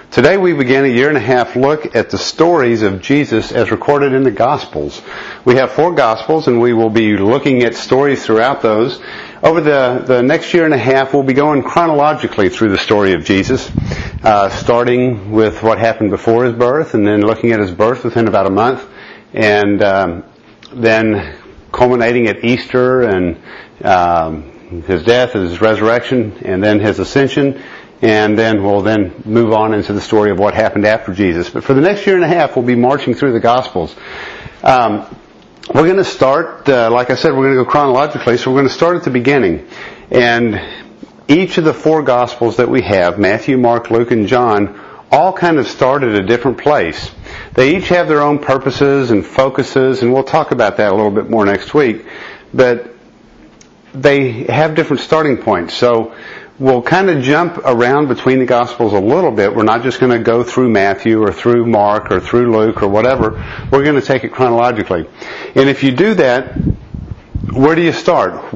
Today we begin a 1.5 year look at the stories of Jesus as recorded in the Gospels. We have 4 Gospels and we will be looking at stories throughout those. Over the next 1.5 years we'll be going chronologically through the story of Jesus, starting with what happened before His birth and then looking at His birth within about a month, and then culminating at Easter and His death, His resurrection, and then His ascension. And then we'll move on into the story of what happened after Jesus. But for the next 1.5 years, we'll be marching through the Gospels. We're going to start, like I said, we're going to go chronologically, so we're going to start at the beginning. And each of the 4 Gospels that we have, Matthew, Mark, Luke, and John, all kind of start at a different place. They each have their own purposes and focuses, and we'll talk about that a little bit more next week. But they have different starting points. So we'll kind of jump around between the Gospels a little bit. We're not just going to go through Matthew or through Mark or through Luke or whatever. We're going to take it chronologically. And if you do that, where do you start?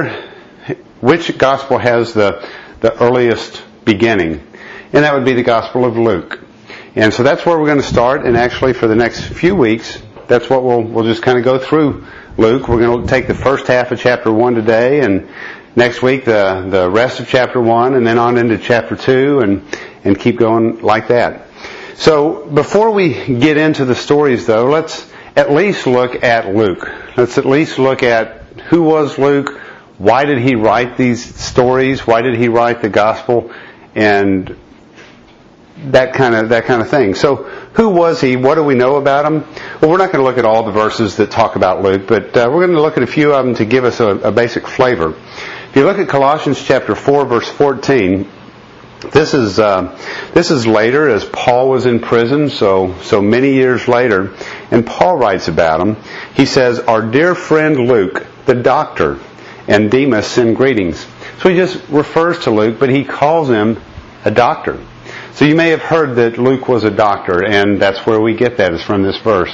Which Gospel has the earliest beginning? And that would be the Gospel of Luke. And so that's where we're going to start. And actually for the next few weeks, that's what we'll just kind of go through Luke. We're going to take the first half of chapter 1 today, and next week the rest of chapter 1, and then on into chapter 2, and keep going like that. So before we get into the stories though, let's at least look at Luke. Let's at least look at who was Luke, why did he write these stories, why did he write the gospel, and that kind of thing. So who was he? What do we know about him? Well, we're not going to look at all the verses that talk about Luke, but we're going to look at a few of them to give us a basic flavor. If you look at Colossians chapter 4, verse 14, this is later as Paul was in prison, so many years later, and Paul writes about him. He says, "Our dear friend Luke, the doctor, and Demas send greetings." So he just refers to Luke, but he calls him a doctor. So you may have heard that Luke was a doctor, and that's where we get that, is from this verse.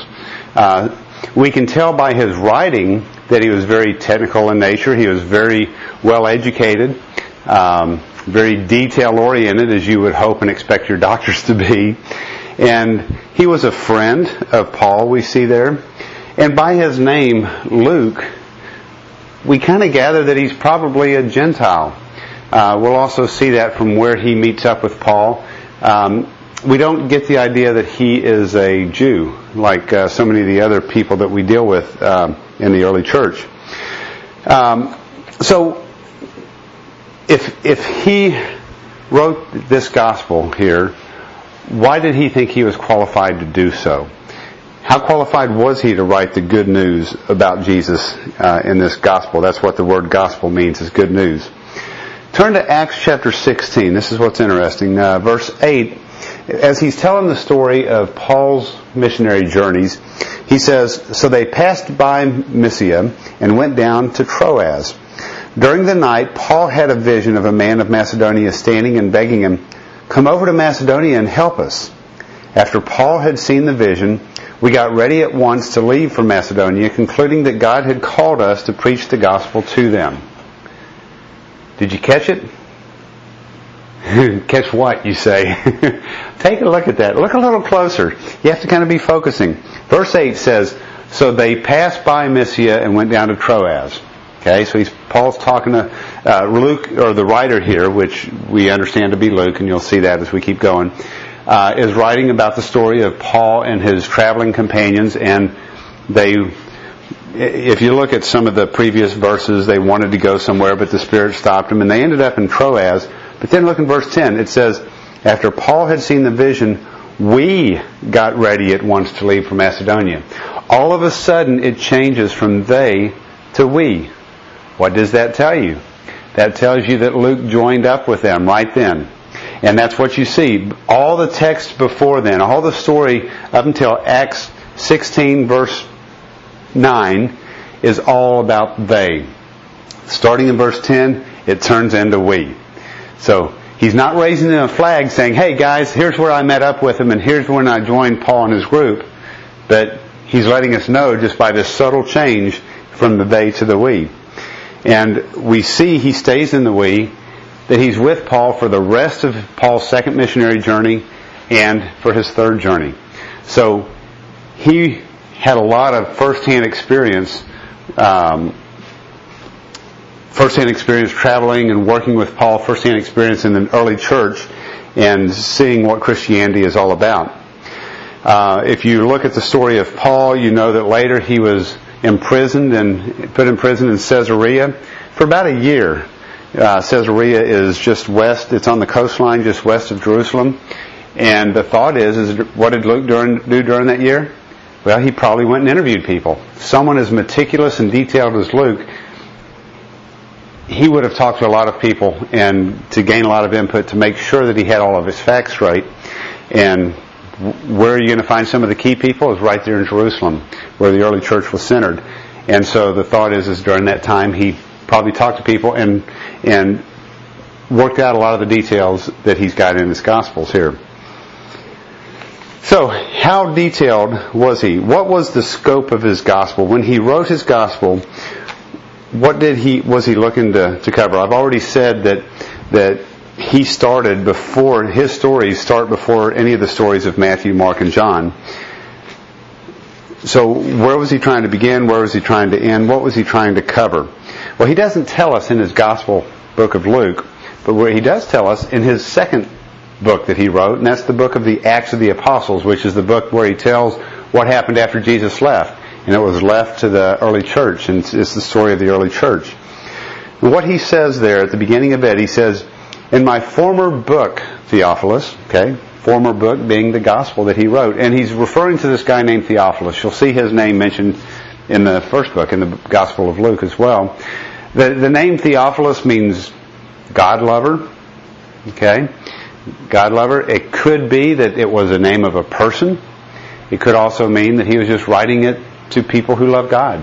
We can tell by his writing that he was very technical in nature. He was very well educated, very detail-oriented, as you would hope and expect your doctors to be. And he was a friend of Paul, we see there. And by his name, Luke, we kind of gather that he's probably a Gentile. We'll also see that from where he meets up with Paul. We don't get the idea that he is a Jew, like so many of the other people that we deal with in the early church. So, if he wrote this gospel here, why did he think he was qualified to do so? How qualified was he to write the good news about Jesus in this gospel? That's what the word gospel means, is good news. Turn to Acts chapter 16. This is what's interesting. Verse 8, as he's telling the story of Paul's missionary journeys, he says, "So they passed by Mysia and went down to Troas. During the night, Paul had a vision of a man of Macedonia standing and begging him, 'Come over to Macedonia and help us.' After Paul had seen the vision, we got ready at once to leave for Macedonia, concluding that God had called us to preach the gospel to them." Did you catch it? Catch what, you say? Take a look at that. Look a little closer. You have to kind of be focusing. Verse 8 says, "So they passed by Mysia and went down to Troas." Okay, so Paul's talking to Luke, or the writer here, which we understand to be Luke, and you'll see that as we keep going, is writing about the story of Paul and his traveling companions, and if you look at some of the previous verses, they wanted to go somewhere, but the Spirit stopped them, and they ended up in Troas. But then look in verse 10. It says, "After Paul had seen the vision, we got ready at once to leave for Macedonia." All of a sudden, it changes from they to we. What does that tell you? That tells you that Luke joined up with them right then. And that's what you see. All the text before then, all the story up until Acts 16, verse 9, is all about they. Starting in verse 10, it turns into we. So he's not raising a flag saying, "Hey guys, here's where I met up with him, and here's when I joined Paul and his group." But he's letting us know just by this subtle change from the they to the we. And we see he stays in the we, that he's with Paul for the rest of Paul's second missionary journey, and for his third journey. So he had a lot of first-hand experience traveling and working with Paul, first-hand experience in the early church, and seeing what Christianity is all about. If you look at the story of Paul, you know that later he was imprisoned and put in prison in Caesarea for about a year. Caesarea is just west, it's on the coastline just west of Jerusalem. And the thought is what did Luke do during that year? Well, he probably went and interviewed people. Someone as meticulous and detailed as Luke, he would have talked to a lot of people and to gain a lot of input to make sure that he had all of his facts straight. And where are you going to find some of the key people? Is right there in Jerusalem, where the early church was centered. And so the thought is during that time he probably talked to people and worked out a lot of the details that he's got in his Gospels here. So, how detailed was he? What was the scope of his Gospel? When he wrote his Gospel, what was he looking to cover? I've already said that he started before, his stories start before any of the stories of Matthew, Mark, and John. So where was he trying to begin? Where was he trying to end? What was he trying to cover? Well, he doesn't tell us in his Gospel book of Luke, but what he does tell us in his second book that he wrote, and that's the book of the Acts of the Apostles, which is the book where he tells what happened after Jesus left. And it was left to the early church, and it's the story of the early church. And what he says there at the beginning of it, he says, in my former book, Theophilus, okay, former book being the gospel that he wrote, and he's referring to this guy named Theophilus. You'll see his name mentioned in the first book, in the Gospel of Luke as well. The name Theophilus means God lover, okay, God lover. It could be that it was a name of a person. It could also mean that he was just writing it to people who love God.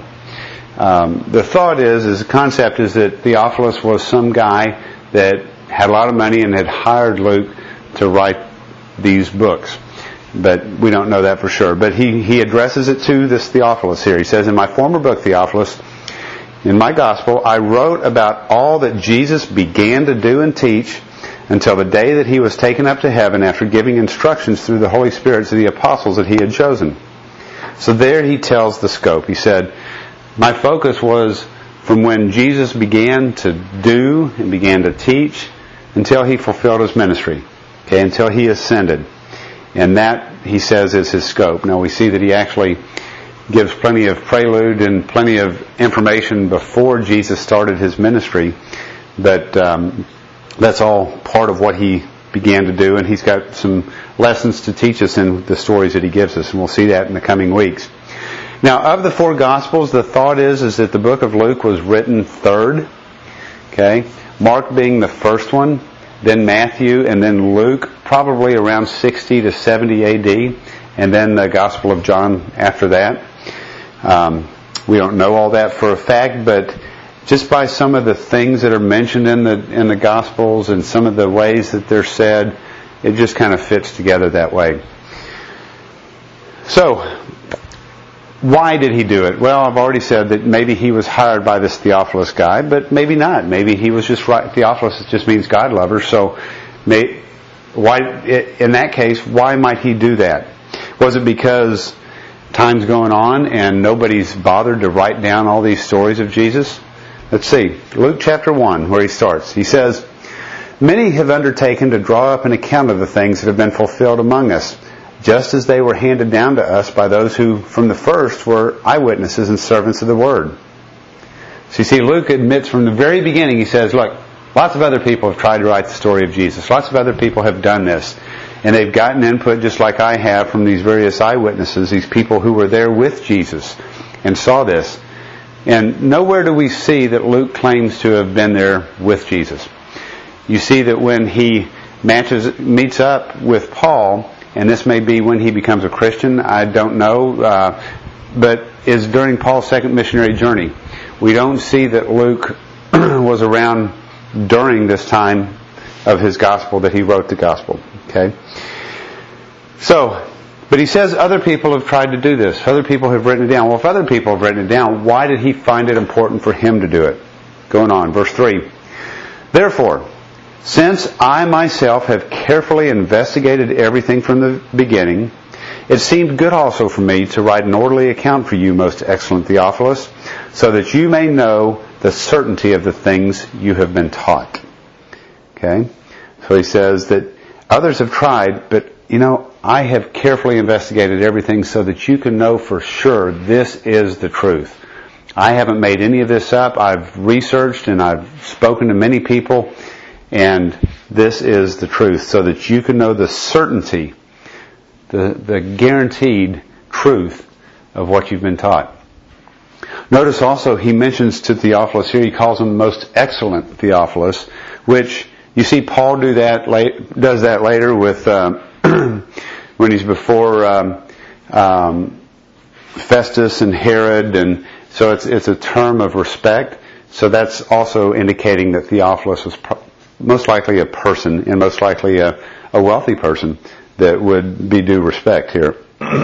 The thought is the concept is that Theophilus was some guy that had a lot of money and had hired Luke to write these books. But we don't know that for sure. But he addresses it to this Theophilus here. He says, in my former book, Theophilus, in my gospel, I wrote about all that Jesus began to do and teach until the day that he was taken up to heaven after giving instructions through the Holy Spirit to the apostles that he had chosen. So there he tells the scope. He said, my focus was from when Jesus began to do and began to teach until he fulfilled his ministry, okay, until he ascended. And that, he says, is his scope. Now we see that he actually gives plenty of prelude and plenty of information before Jesus started his ministry, but that's all part of what he began to do, and he's got some lessons to teach us in the stories that he gives us, and we'll see that in the coming weeks. Now, of the four Gospels, the thought is that the book of Luke was written third, okay, Mark being the first one, then Matthew, and then Luke, probably around 60 to 70 A.D., and then the Gospel of John after that. We don't know all that for a fact, but just by some of the things that are mentioned in the Gospels and some of the ways that they're said, it just kind of fits together that way. So, why did he do it? Well, I've already said that maybe he was hired by this Theophilus guy, but maybe not. Maybe he was just right. Theophilus just means God lover, so why, in that case, why might he do that? Was it because time's going on and nobody's bothered to write down all these stories of Jesus? Let's see. Luke chapter 1, where he starts. He says, many have undertaken to draw up an account of the things that have been fulfilled among us, just as they were handed down to us by those who from the first were eyewitnesses and servants of the Word. So you see, Luke admits from the very beginning, he says, look, lots of other people have tried to write the story of Jesus. Lots of other people have done this. And they've gotten input just like I have from these various eyewitnesses, these people who were there with Jesus and saw this. And nowhere do we see that Luke claims to have been there with Jesus. You see that when he meets up with Paul, and this may be when he becomes a Christian, I don't know, but is during Paul's second missionary journey. We don't see that Luke was around during this time of his gospel that he wrote the gospel. Okay? So, but he says other people have tried to do this. Other people have written it down. Well, if other people have written it down, why did he find it important for him to do it? Going on, verse 3. Therefore, Since I myself have carefully investigated everything from the beginning, it seemed good also for me to write an orderly account for you, most excellent Theophilus, so that you may know the certainty of the things you have been taught. Okay? So he says that others have tried, but I have carefully investigated everything so that you can know for sure this is the truth. I haven't made any of this up. I've researched and I've spoken to many people, and this is the truth, so that you can know the certainty, the guaranteed truth of what you've been taught. Notice also he mentions to Theophilus here, he calls him most excellent Theophilus, which you see Paul does that later with when he's before Festus and Herod, and so it's a term of respect. So that's also indicating that Theophilus was most likely a person, and most likely a wealthy person that would be due respect here.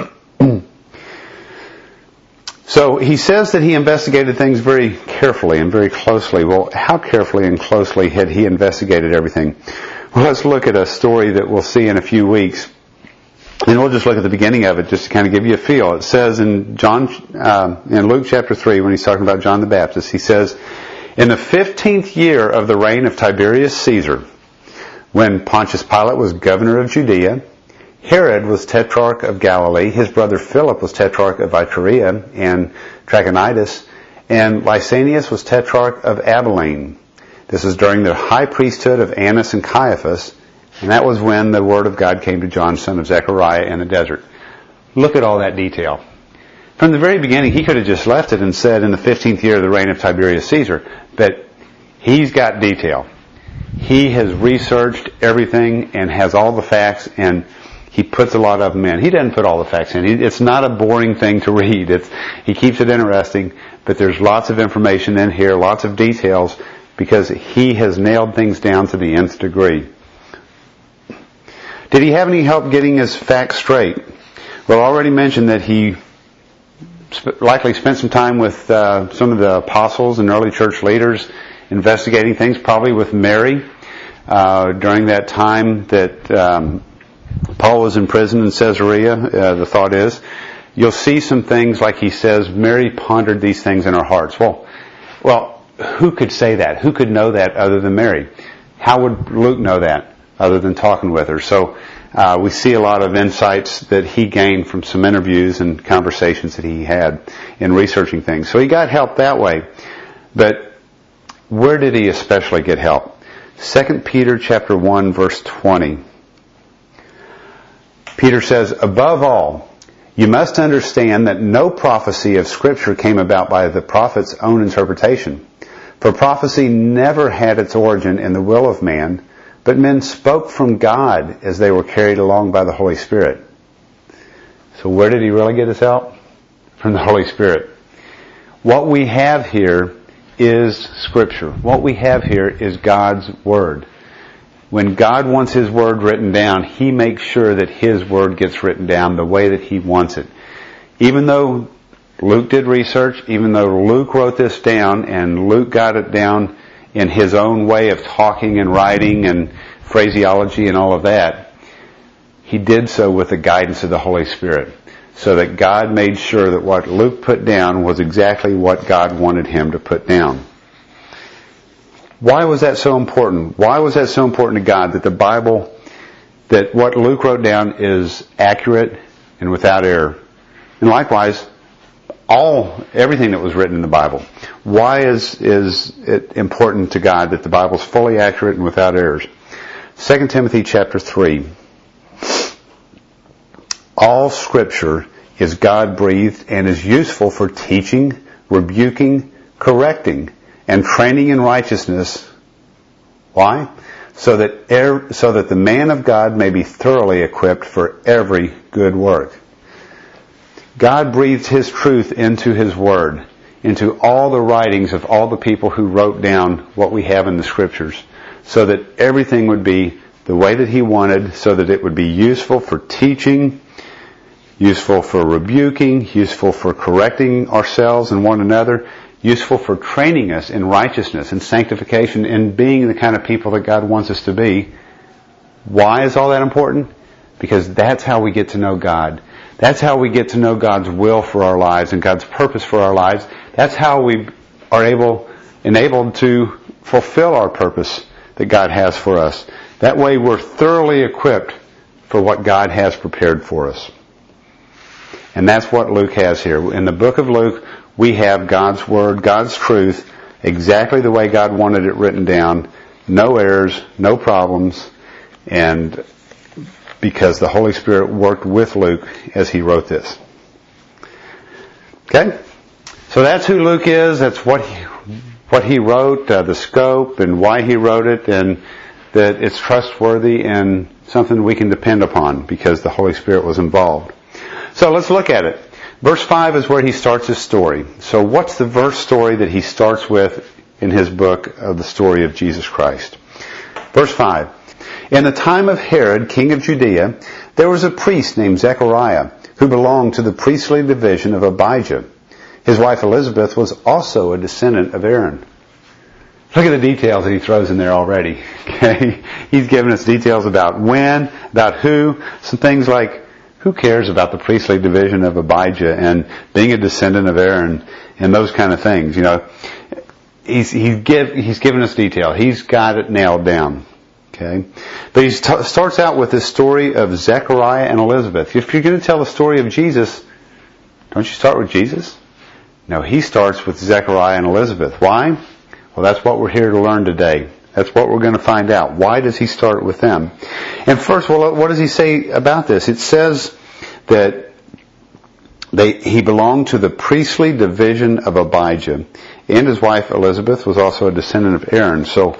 So he says that he investigated things very carefully and very closely. Well, how carefully and closely had he investigated everything? Well, let's look at a story that we'll see in a few weeks. And we'll just look at the beginning of it just to kind of give you a feel. It says in Luke chapter 3, when he's talking about John the Baptist, he says, in the 15th year of the reign of Tiberius Caesar, when Pontius Pilate was governor of Judea, Herod was tetrarch of Galilee, his brother Philip was tetrarch of Iturea and Trachonitis, and Lysanias was tetrarch of Abilene. This is during the high priesthood of Annas and Caiaphas, and that was when the word of God came to John, son of Zechariah, in the desert. Look at all that detail. From the very beginning, he could have just left it and said in the 15th year of the reign of Tiberius Caesar, but he's got detail. He has researched everything and has all the facts, and he puts a lot of them in. He doesn't put all the facts in. It's not a boring thing to read. He keeps it interesting, but there's lots of information in here, lots of details, because he has nailed things down to the nth degree. Did he have any help getting his facts straight? Well, I already mentioned that he likely spent some time with some of the apostles and early church leaders investigating things, probably with Mary during that time that Paul was in prison in Caesarea. The thought is, you'll see some things like he says, Mary pondered these things in her hearts. Well, who could say that? Who could know that other than Mary? How would Luke know that other than talking with her? So we see a lot of insights that he gained from some interviews and conversations that he had in researching things. So he got help that way. But where did he especially get help? 2 Peter chapter 1 verse 20. Peter says, above all, you must understand that no prophecy of Scripture came about by the prophet's own interpretation. For prophecy never had its origin in the will of man, but men spoke from God as they were carried along by the Holy Spirit. So where did he really get his help? From the Holy Spirit. What we have here is Scripture. What we have here is God's Word. When God wants His Word written down, He makes sure that His Word gets written down the way that He wants it. Even though Luke did research, even though Luke wrote this down, and Luke got it down in his own way of talking and writing and phraseology and all of that, he did so with the guidance of the Holy Spirit, so that God made sure that what Luke put down was exactly what God wanted him to put down. Why was that so important? Why was that so important to God that the Bible, that what Luke wrote down is accurate and without error? And likewise, everything that was written in the Bible. Why is it important to God that the Bible is fully accurate and without errors? 2 Timothy chapter 3. All Scripture is God-breathed and is useful for teaching, rebuking, correcting, and training in righteousness. Why? So that the man of God may be thoroughly equipped for every good work. God breathed His truth into His Word, into all the writings of all the people who wrote down what we have in the Scriptures, so that everything would be the way that He wanted, so that it would be useful for teaching, useful for rebuking, useful for correcting ourselves and one another, useful for training us in righteousness and sanctification and being the kind of people that God wants us to be. Why is all that important? Because that's how we get to know God. That's how we get to know God's will for our lives and God's purpose for our lives. That's how we are enabled to fulfill our purpose that God has for us. That way we're thoroughly equipped for what God has prepared for us. And that's what Luke has here. In the book of Luke, we have God's Word, God's truth, exactly the way God wanted it written down. No errors, no problems, and because the Holy Spirit worked with Luke as he wrote this. Okay? So that's who Luke is. That's what he wrote, the scope and why he wrote it, and that it's trustworthy and something we can depend upon because the Holy Spirit was involved. So let's look at it. Verse 5 is where he starts his story. So what's the verse story that he starts with in his book of the story of Jesus Christ? Verse 5. In the time of Herod, king of Judea, there was a priest named Zechariah who belonged to the priestly division of Abijah. His wife Elizabeth was also a descendant of Aaron. Look at the details that he throws in there already. Okay? He's giving us details about when, about who, some things like who cares about the priestly division of Abijah and being a descendant of Aaron and those kind of things. You know, he's given us detail. He's got it nailed down. Okay, but he starts out with this story of Zechariah and Elizabeth. If you're going to tell the story of Jesus, don't you start with Jesus? No, he starts with Zechariah and Elizabeth. Why? Well, that's what we're here to learn today. That's what we're going to find out. Why does he start with them? And first, well, what does he say about this? It says that he belonged to the priestly division of Abijah, and his wife Elizabeth was also a descendant of Aaron. So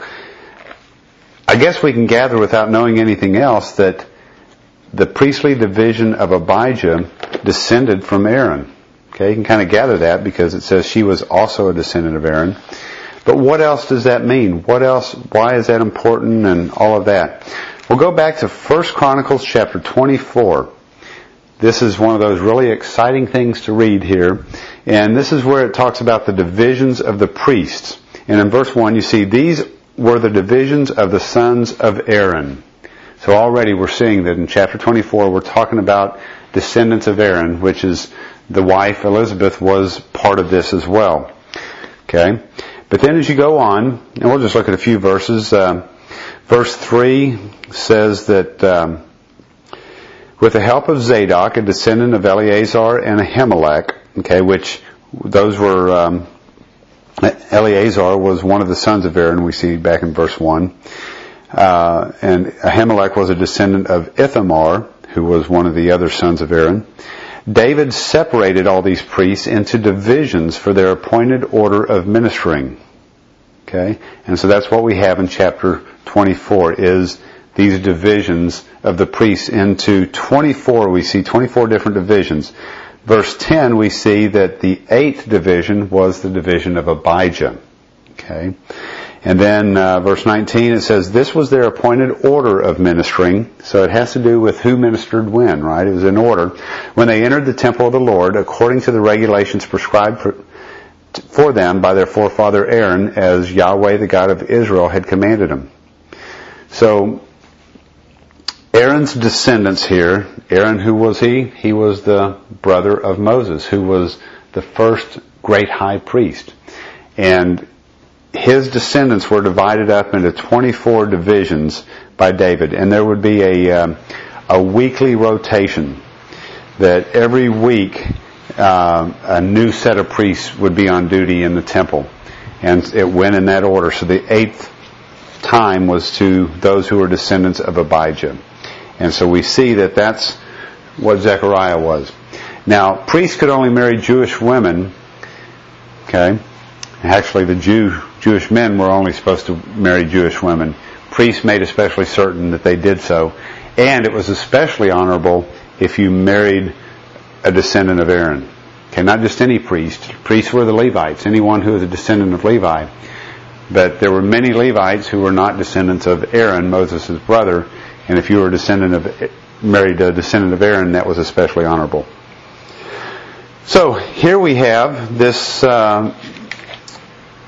I guess we can gather without knowing anything else that the priestly division of Abijah descended from Aaron. Okay, you can kind of gather that because it says she was also a descendant of Aaron. But what else does that mean? What else? Why is that important and all of that? We'll go back to 1 Chronicles chapter 24. This is one of those really exciting things to read here. And this is where it talks about the divisions of the priests. And in verse 1 you see these were the divisions of the sons of Aaron. So already we're seeing that in chapter 24 we're talking about descendants of Aaron, which is the wife Elizabeth was part of this as well. Okay? But then as you go on, and we'll just look at a few verses, verse 3 says that with the help of Zadok, a descendant of Eleazar and Ahimelech, okay, which those were, Eleazar was one of the sons of Aaron, we see back in verse 1. And Ahimelech was a descendant of Ithamar, who was one of the other sons of Aaron. David separated all these priests into divisions for their appointed order of ministering. Okay? And so that's what we have in chapter 24 is these divisions of the priests into 24. We see 24 different divisions. Verse 10 we see that the 8th division was the division of Abijah. Okay? And then verse 19 it says this was their appointed order of ministering. So it has to do with who ministered when, right? It was in order. When they entered the temple of the Lord, according to the regulations prescribed for them by their forefather Aaron, as Yahweh the God of Israel had commanded him. So Aaron's descendants here, Aaron, who was he? He was the brother of Moses, who was the first great high priest. And his descendants were divided up into 24 divisions by David. And there would be a weekly rotation that every week a new set of priests would be on duty in the temple. And it went in that order. So the 8th time was to those who were descendants of Abijah. And so we see that that's what Zechariah was. Now, priests could only marry Jewish women. Okay? Actually, the Jewish men were only supposed to marry Jewish women. Priests made especially certain that they did so. And it was especially honorable if you married a descendant of Aaron. Okay, not just any priest. Priests were the Levites, anyone who was a descendant of Levi. But there were many Levites who were not descendants of Aaron, Moses' brother. And if you were married a descendant of Aaron, that was especially honorable. So here we have this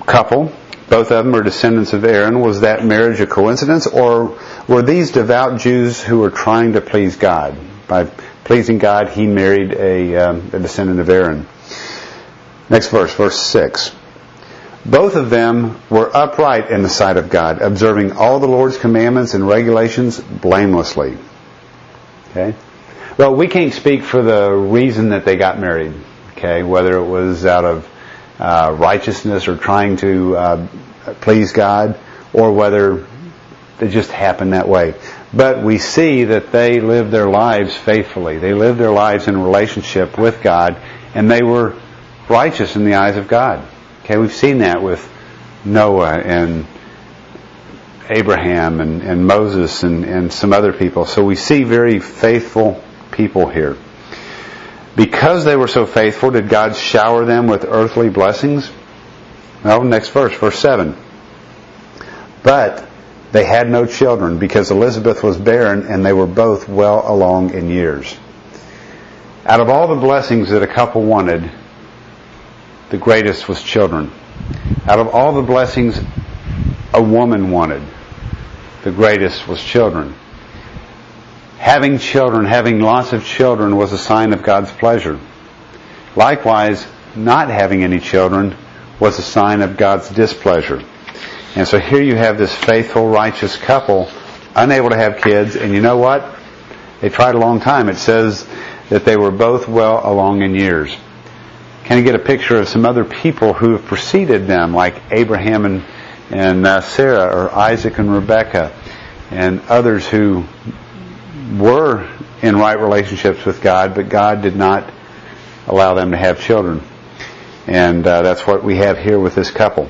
couple. Both of them are descendants of Aaron. Was that marriage a coincidence, or were these devout Jews who were trying to please God? By pleasing God, he married a descendant of Aaron. Next verse, verse 6. Both of them were upright in the sight of God, observing all the Lord's commandments and regulations blamelessly. Okay? Well, we can't speak for the reason that they got married. Okay? Whether it was out of righteousness or trying to please God, or whether it just happened that way. But we see that they lived their lives faithfully. They lived their lives in relationship with God, and they were righteous in the eyes of God. Okay, we've seen that with Noah and Abraham and Moses and some other people. So we see very faithful people here. Because they were so faithful, did God shower them with earthly blessings? Well, next verse, verse 7. But they had no children, because Elizabeth was barren, and they were both well along in years. Out of all the blessings that a couple wanted, the greatest was children. Out of all the blessings a woman wanted, the greatest was children. Having children, having lots of children, was a sign of God's pleasure. Likewise, not having any children was a sign of God's displeasure. And so here you have this faithful, righteous couple, unable to have kids, and you know what? They tried a long time. It says that they were both well along in years. Can you get a picture of some other people who have preceded them, like Abraham and Sarah, or Isaac and Rebekah, and others who were in right relationships with God, but God did not allow them to have children. And that's what we have here with this couple.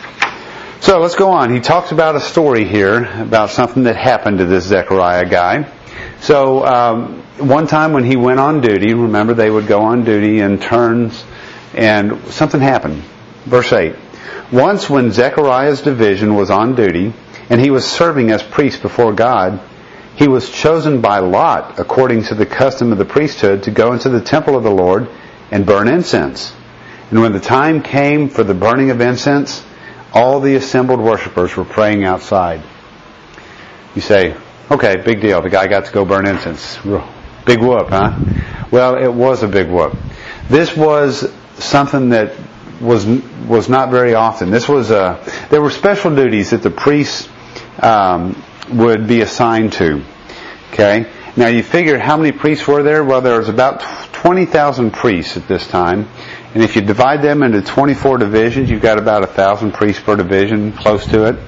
So let's go on. He talks about a story here about something that happened to this Zechariah guy. So one time when he went on duty, remember they would go on duty in turns, and something happened. Verse 8. Once when Zechariah's division was on duty, and he was serving as priest before God, he was chosen by lot, according to the custom of the priesthood, to go into the temple of the Lord and burn incense. And when the time came for the burning of incense, all the assembled worshipers were praying outside. You say, okay, big deal. The guy got to go burn incense. Big whoop, huh? Well, it was a big whoop. This was something that was not very often. This was there were special duties that the priests would be assigned to. Okay? Now you figure how many priests were there? Well, there was about 20,000 priests at this time. And if you divide them into 24 divisions, you've got about 1,000 priests per division, close to it.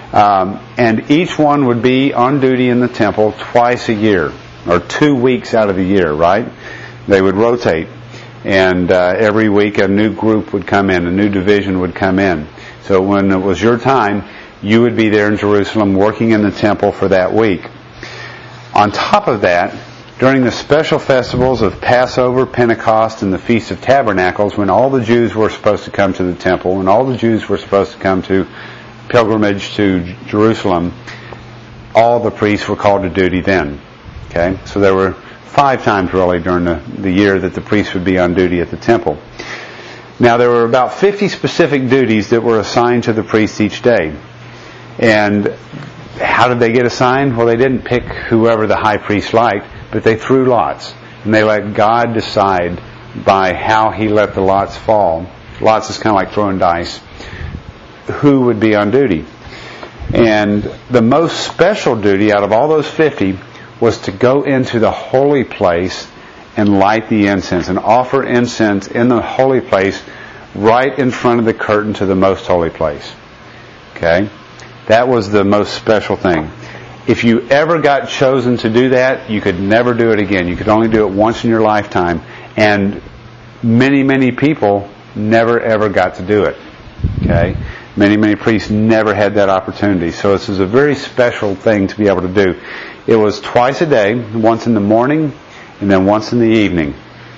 And each one would be on duty in the temple twice a year, or 2 weeks out of the year, right? They would rotate. And every week a new group would come in, a new division would come in. So when it was your time, you would be there in Jerusalem working in the temple for that week. On top of that, during the special festivals of Passover, Pentecost, and the Feast of Tabernacles, when all the Jews were supposed to come to the temple, when all the Jews were supposed to come to pilgrimage to Jerusalem, all the priests were called to duty then. Okay? So there were 5 times really during the year that the priests would be on duty at the temple. Now there were about 50 specific duties that were assigned to the priests each day. And how did they get assigned? Well, they didn't pick whoever the high priest liked, but they threw lots. And they let God decide by how He let the lots fall. Lots is kind of like throwing dice. Who would be on duty? And the most special duty out of all those 50 was to go into the holy place and light the incense and offer incense in the holy place right in front of the curtain to the most holy place. Okay? That was the most special thing. If you ever got chosen to do that, you could never do it again. You could only do it once in your lifetime. And many, many people never ever got to do it. Okay? Many, many priests never had that opportunity. So this is a very special thing to be able to do. It was twice a day, once in the morning and then once in the evening,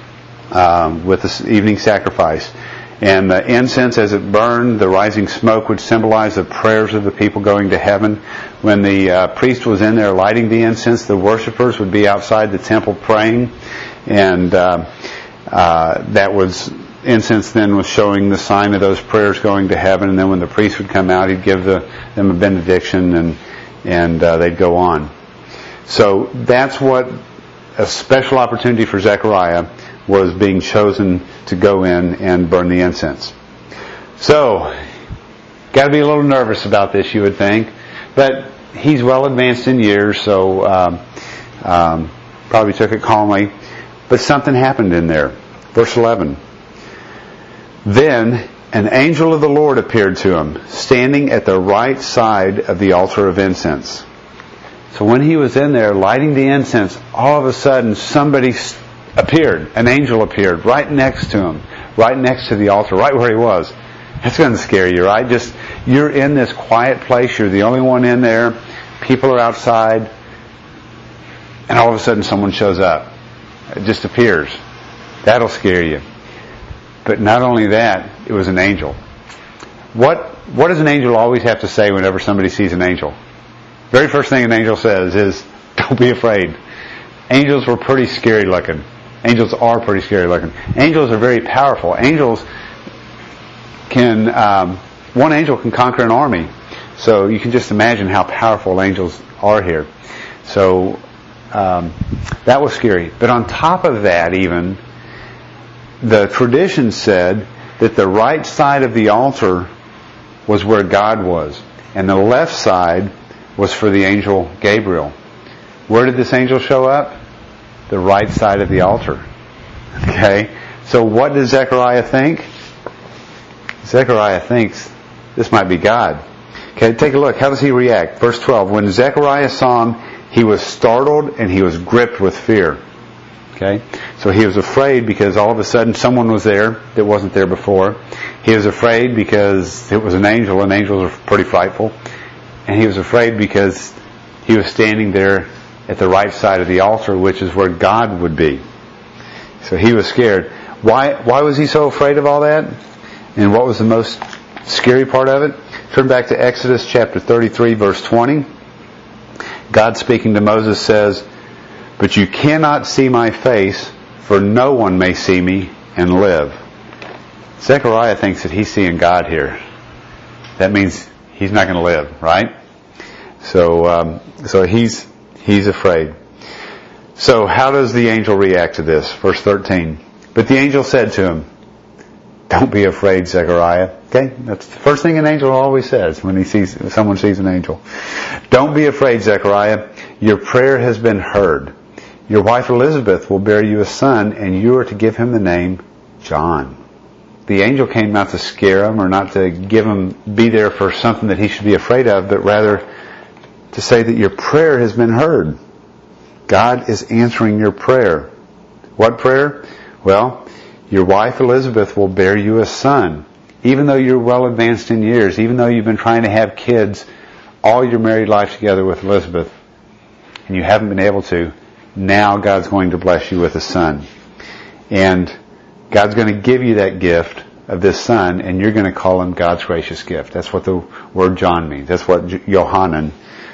with the evening sacrifice. And the incense, as it burned, the rising smoke would symbolize the prayers of the people going to heaven. When the priest was in there lighting the incense, the worshipers would be outside the temple praying. And that was incense then was showing the sign of those prayers going to heaven, and then when the priest would come out, he'd give them a benediction, and they'd go on. So that's what a special opportunity for Zechariah was, being chosen to go in and burn the incense. So, got to be a little nervous about this, you would think, but he's well advanced in years, so probably took it calmly. But something happened in there. Verse 11. Then an angel of the Lord appeared to him, standing at the right side of the altar of incense. So when he was in there lighting the incense, all of a sudden somebody appeared. An angel appeared right next to him, right next to the altar, right where he was. That's going to scare you, right? Just, you're in this quiet place, you're the only one in there, people are outside, and all of a sudden someone shows up. It just appears. That'll scare you. But not only that, it was an angel. What does an angel always have to say whenever somebody sees an angel? Very first thing an angel says is, don't be afraid. Angels were pretty scary looking. Angels are pretty scary looking. Angels are very powerful. Angels can, one angel can conquer an army. So you can just imagine how powerful angels are here. So, that was scary. But on top of that even, the tradition said that the right side of the altar was where God was, and the left side was for the angel Gabriel. Where did this angel show up? The right side of the altar. Okay? So what does Zechariah think? Zechariah thinks this might be God. Okay, take a look. How does he react? Verse 12. When Zechariah saw him, he was startled and he was gripped with fear. Okay? So he was afraid because all of a sudden someone was there that wasn't there before. He was afraid because it was an angel, and angels are pretty frightful. And he was afraid because he was standing there at the right side of the altar, which is where God would be. So he was scared. Why was he so afraid of all that? And what was the most scary part of it? Turn back to Exodus chapter 33, verse 20. God speaking to Moses says, "But you cannot see my face, for no one may see me and live." Zechariah thinks that he's seeing God here. That means he's not going to live, right? So he's afraid. So how does the angel react to this? Verse 13. But the angel said to him, "Don't be afraid, Zechariah." Okay, that's the first thing an angel always says when someone sees an angel. "Don't be afraid, Zechariah. Your prayer has been heard. Your wife Elizabeth will bear you a son, and you are to give him the name John." The angel came not to scare him or not to be there for something that he should be afraid of, but rather to say that your prayer has been heard. God is answering your prayer. What prayer? Well, your wife Elizabeth will bear you a son. Even though you're well advanced in years, even though you've been trying to have kids all your married life together with Elizabeth, and you haven't been able to, now God's going to bless you with a son. And God's going to give you that gift of this son, and you're going to call him God's gracious gift. That's what the word John means. That's what Yohanan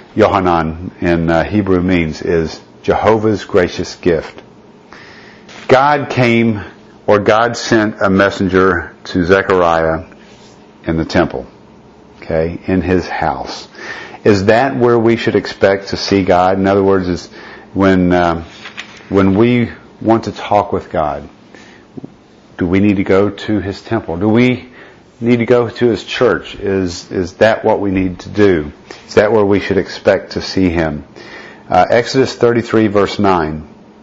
in Hebrew means, is Jehovah's gracious gift. God sent a messenger to Zechariah in the temple, okay, in his house. Is that where we should expect to see God? In other words, is when we want to talk with God, do we need to go to his temple? Do we need to go to his church? Is that what we need to do? Is that where we should expect to see him? Exodus 33 verse 9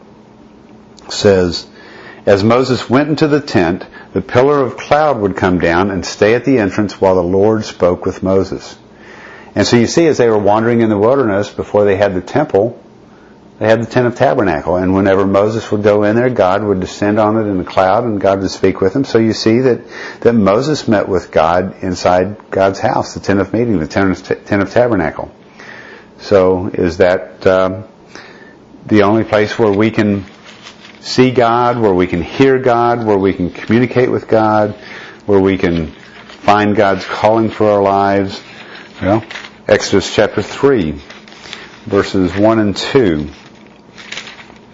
says, "As Moses went into the tent, the pillar of cloud would come down and stay at the entrance while the Lord spoke with Moses." And so you see, as they were wandering in the wilderness, before they had the temple, they had the tent of tabernacle. And whenever Moses would go in there, God would descend on it in a cloud and God would speak with him. So you see that Moses met with God inside God's house, the tent of meeting, the tent of tabernacle. So is that the only place where we can see God, where we can hear God, where we can communicate with God, where we can find God's calling for our lives? Well, Exodus chapter 3, verses 1 and 2.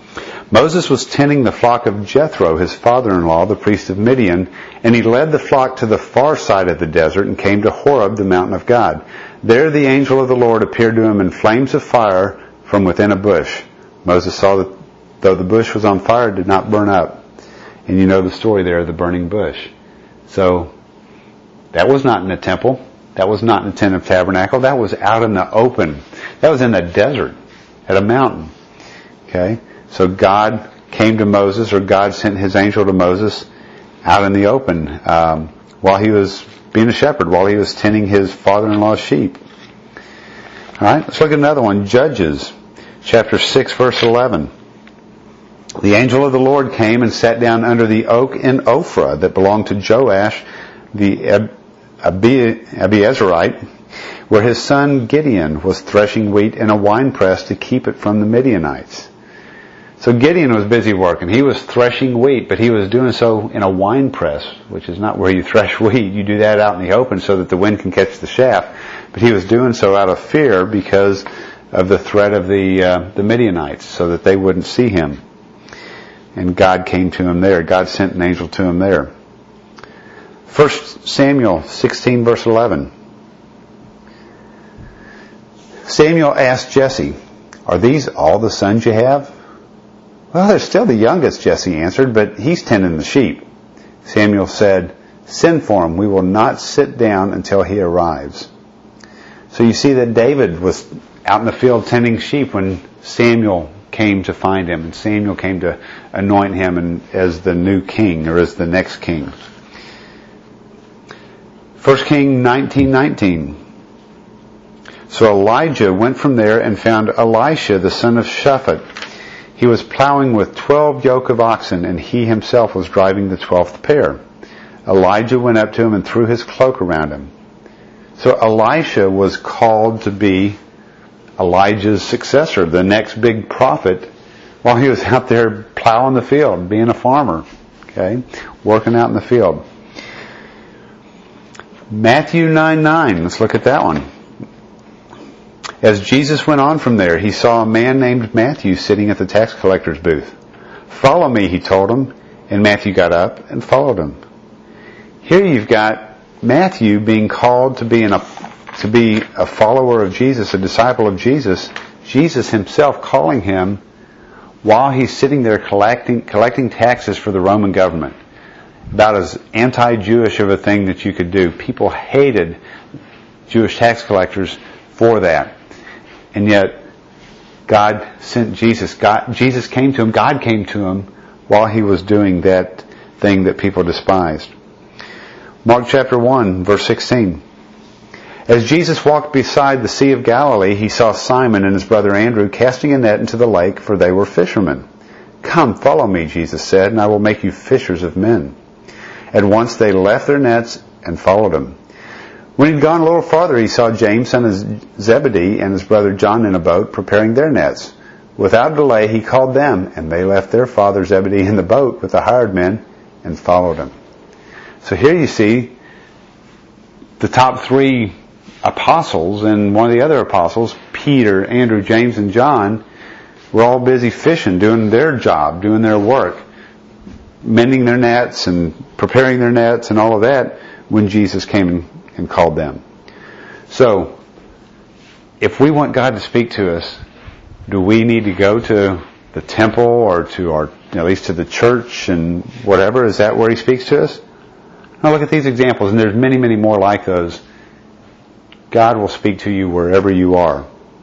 Moses was tending the flock of Jethro, his father-in-law, the priest of Midian, and he led the flock to the far side of the desert and came to Horeb, the mountain of God. There the angel of the Lord appeared to him in flames of fire from within a bush. Moses saw that though the bush was on fire, it did not burn up. And you know the story there of the burning bush. So, that was not in a temple. That was not in the tent of tabernacle. That was out in the open. That was in the desert, at a mountain. Okay? So God came to Moses, or God sent his angel to Moses out in the open while he was being a shepherd, while he was tending his father-in-law's sheep. Alright, let's look at another one. Judges, chapter 6, verse 11. The angel of the Lord came and sat down under the oak in Ophrah that belonged to Joash the Abiezrite, where his son Gideon was threshing wheat in a winepress to keep it from the Midianites. So Gideon was busy working. He was threshing wheat, but he was doing so in a wine press, which is not where you thresh wheat. You do that out in the open so that the wind can catch the chaff. But he was doing so out of fear because of the threat of the Midianites, so that they wouldn't see him. And God came to him there. God sent an angel to him there. 1 Samuel 16, verse 11. Samuel asked Jesse, "Are these all the sons you have?" "Well, they're still the youngest," Jesse answered, "but he's tending the sheep." Samuel said, "Send for him. We will not sit down until he arrives." So you see that David was out in the field tending sheep when Samuel came to find him, and Samuel came to anoint him as the new king, or as the next king. 1 Kings 19:19. So Elijah went from there and found Elisha, the son of Shaphat. He was plowing with 12 yoke of oxen, and he himself was driving the 12th pair. Elijah went up to him and threw his cloak around him. So Elisha was called to be Elijah's successor, the next big prophet, while he was out there plowing the field, being a farmer, okay, working out in the field. Matthew 9:9, let's look at that one. As Jesus went on from there, he saw a man named Matthew sitting at the tax collector's booth. "Follow me," he told him, and Matthew got up and followed him. Here you've got Matthew being called to be a follower of Jesus, a disciple of Jesus. Jesus himself calling him while he's sitting there collecting taxes for the Roman government. About as anti-Jewish of a thing that you could do. People hated Jewish tax collectors for that. And yet, God sent Jesus. Jesus came to him, God came to him while he was doing that thing that people despised. Mark chapter 1, verse 16. As Jesus walked beside the Sea of Galilee, he saw Simon and his brother Andrew casting a net into the lake, for they were fishermen. "Come, follow me," Jesus said, "and I will make you fishers of men." At once they left their nets and followed him. When he'd gone a little farther, he saw James, son of Zebedee, and his brother John in a boat, preparing their nets. Without delay, he called them, and they left their father Zebedee in the boat with the hired men and followed him. So here you see the top three apostles, and one of the other apostles, Peter, Andrew, James, and John, were all busy fishing, doing their job, doing their work, mending their nets and preparing their nets and all of that when Jesus came and called them. So, if we want God to speak to us, do we need to go to the temple or to at least to the church and whatever? Is that where he speaks to us? Now look at these examples, and there's many, many more like those. God will speak to you wherever you are.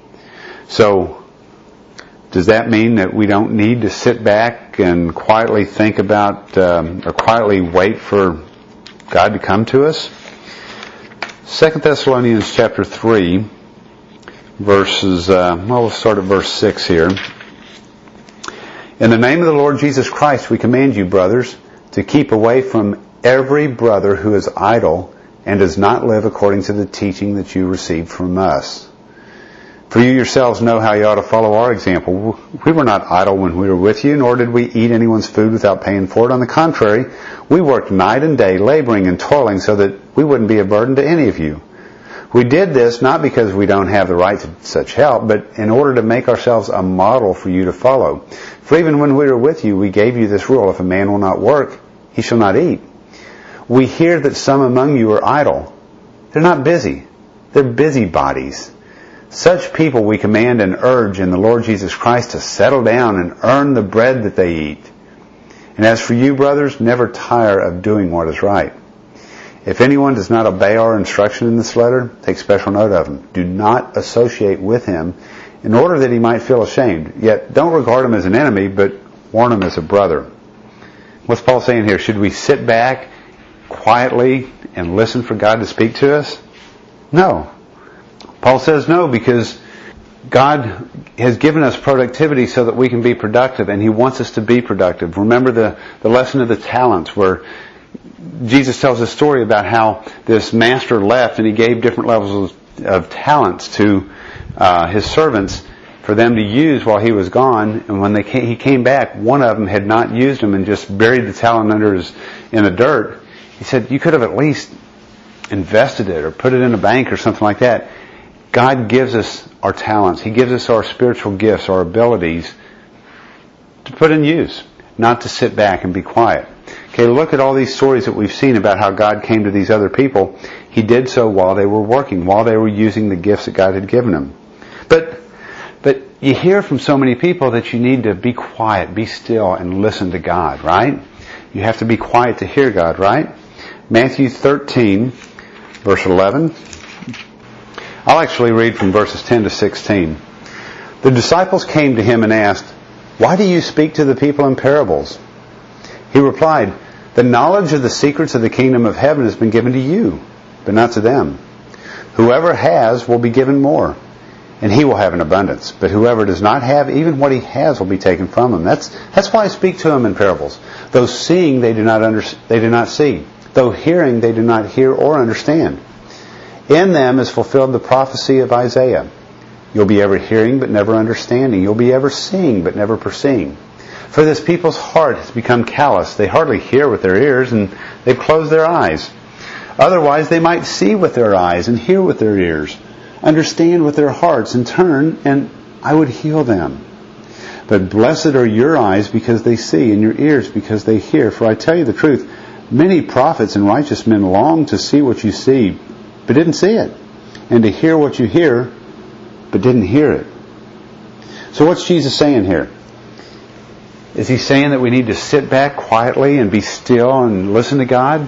So, does that mean that we don't need to sit back and quietly think about, or quietly wait for God to come to us? 2 Thessalonians chapter 3, verses, we'll start at verse 6 here. In the name of the Lord Jesus Christ, we command you, brothers, to keep away from every brother who is idle and does not live according to the teaching that you received from us. For you yourselves know how you ought to follow our example. We were not idle when we were with you, nor did we eat anyone's food without paying for it. On the contrary, we worked night and day, laboring and toiling so that we wouldn't be a burden to any of you. We did this not because we don't have the right to such help, but in order to make ourselves a model for you to follow. For even when we were with you, we gave you this rule: if a man will not work, he shall not eat. We hear that some among you are idle. They're not busy. They're busybodies. Such people we command and urge in the Lord Jesus Christ to settle down and earn the bread that they eat. And as for you, brothers, never tire of doing what is right. If anyone does not obey our instruction in this letter, take special note of him. Do not associate with him in order that he might feel ashamed. Yet don't regard him as an enemy, but warn him as a brother. What's Paul saying here? Should we sit back quietly and listen for God to speak to us? No. Paul says no, because God has given us productivity so that we can be productive, and He wants us to be productive. Remember the lesson of the talents, where Jesus tells a story about how this master left and he gave different levels of talents to his servants for them to use while he was gone. And when he came back, one of them had not used them and just buried the talent in the dirt. He said, you could have at least invested it or put it in a bank or something like that. God gives us our talents. He gives us our spiritual gifts, our abilities to put in use, not to sit back and be quiet. Okay, look at all these stories that we've seen about how God came to these other people. He did so while they were working, while they were using the gifts that God had given them. But you hear from so many people that you need to be quiet, be still, and listen to God, right? You have to be quiet to hear God, right? Matthew 13, verse 11. I'll actually read from verses 10 to 16. The disciples came to him and asked, "Why do you speak to the people in parables?" He replied, "The knowledge of the secrets of the kingdom of heaven has been given to you, but not to them. Whoever has will be given more, and he will have an abundance. But whoever does not have, even what he has will be taken from him." That's why I speak to them in parables. Though seeing, they do not see. Though hearing, they do not hear or understand. In them is fulfilled the prophecy of Isaiah. You'll be ever hearing, but never understanding. You'll be ever seeing, but never perceiving. For this people's heart has become callous. They hardly hear with their ears, and they've closed their eyes. Otherwise they might see with their eyes and hear with their ears, understand with their hearts, and turn, and I would heal them. But blessed are your eyes because they see, and your ears because they hear. For I tell you the truth, many prophets and righteous men longed to see what you see, but didn't see it, and to hear what you hear, but didn't hear it. So what's Jesus saying here? Is He saying that we need to sit back quietly and be still and listen to God?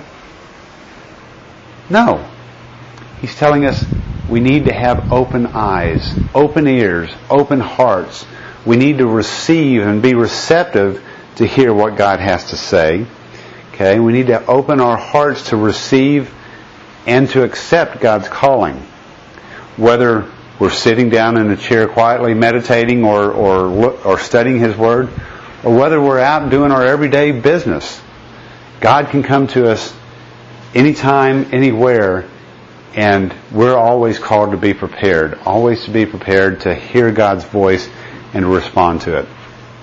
No. He's telling us we need to have open eyes, open ears, open hearts. We need to receive and be receptive to hear what God has to say. Okay? We need to open our hearts to receive and to accept God's calling. Whether we're sitting down in a chair quietly meditating or studying His Word, or whether we're out doing our everyday business, God can come to us anytime, anywhere, and we're always called to be prepared. Always to be prepared to hear God's voice and to respond to it.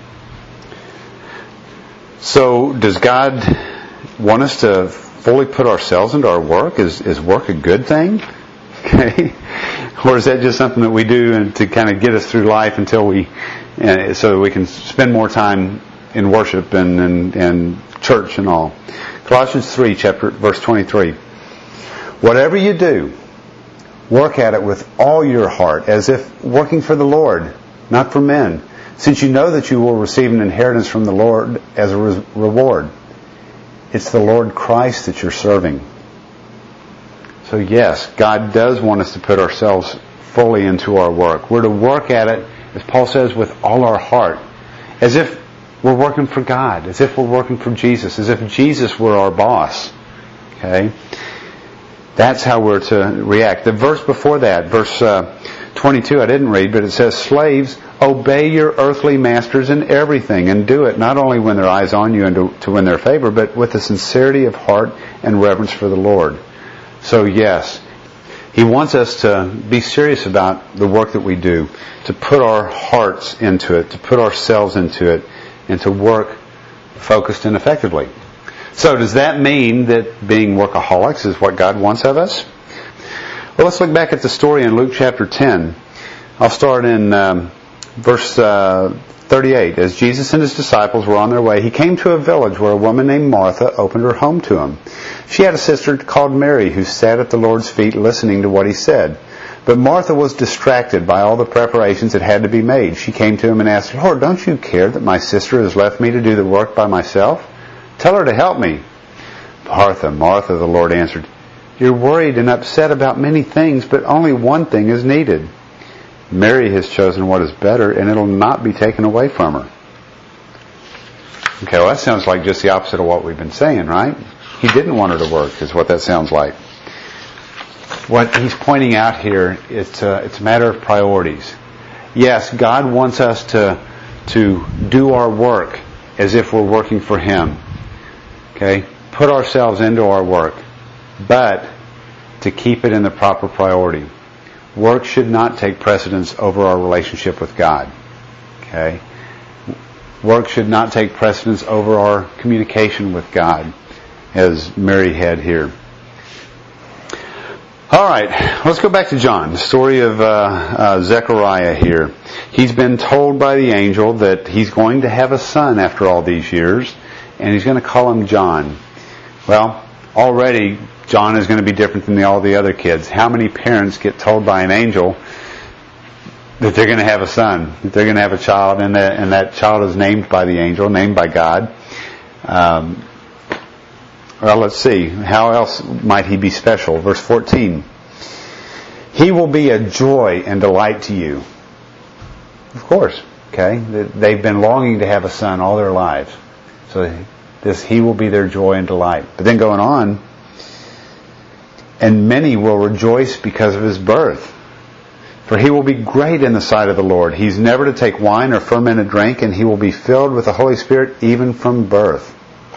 So, does God want us to fully put ourselves into our work? Is work a good thing? Okay? Or is that just something that we do to kind of get us through life until so that we can spend more time in worship and church and all? Colossians 3, verse 23. Whatever you do, work at it with all your heart, as if working for the Lord, not for men, since you know that you will receive an inheritance from the Lord as a reward. It's the Lord Christ that you're serving. So yes, God does want us to put ourselves fully into our work. We're to work at it, as Paul says, with all our heart. As if we're working for God. As if we're working for Jesus. As if Jesus were our boss. Okay? That's how we're to react. The verse before that, verse 22, I didn't read, but it says, "Slaves, obey your earthly masters in everything, and do it not only when their eyes on you and to win their favor, but with a sincerity of heart and reverence for the Lord." So yes, He wants us to be serious about the work that we do, to put our hearts into it, to put ourselves into it, and to work focused and effectively. So does that mean that being workaholics is what God wants of us? Well, let's look back at the story in Luke chapter 10. I'll start in verse 38. As Jesus and his disciples were on their way, he came to a village where a woman named Martha opened her home to him. She had a sister called Mary who sat at the Lord's feet listening to what he said. But Martha was distracted by all the preparations that had to be made. She came to him and asked, Lord, don't you care that my sister has left me to do the work by myself? Tell her to help me. Martha, Martha, the Lord answered, you're worried and upset about many things, but only one thing is needed. Mary has chosen what is better, and it'll not be taken away from her. Okay, well that sounds like just the opposite of what we've been saying, right? He didn't want her to work, is what that sounds like. What he's pointing out here, it's a matter of priorities. Yes, God wants us to do our work as if we're working for Him. Okay? Put ourselves into our work, but to keep it in the proper priority. Work should not take precedence over our relationship with God. Okay? Work should not take precedence over our communication with God, as Mary had here. Alright, let's go back to John, the story of Zechariah here. He's been told by the angel that he's going to have a son after all these years, and he's going to call him John. Well, already John is going to be different than all the other kids. How many parents get told by an angel that they're going to have a son, that they're going to have a child, and that child is named by the angel, named by God? Well, let's see. How else might he be special? Verse 14. He will be a joy and delight to you. Of course, okay? They've been longing to have a son all their lives. So he will be their joy and delight. But then going on, and many will rejoice because of his birth. For he will be great in the sight of the Lord. He's never to take wine or fermented drink, and he will be filled with the Holy Spirit even from birth.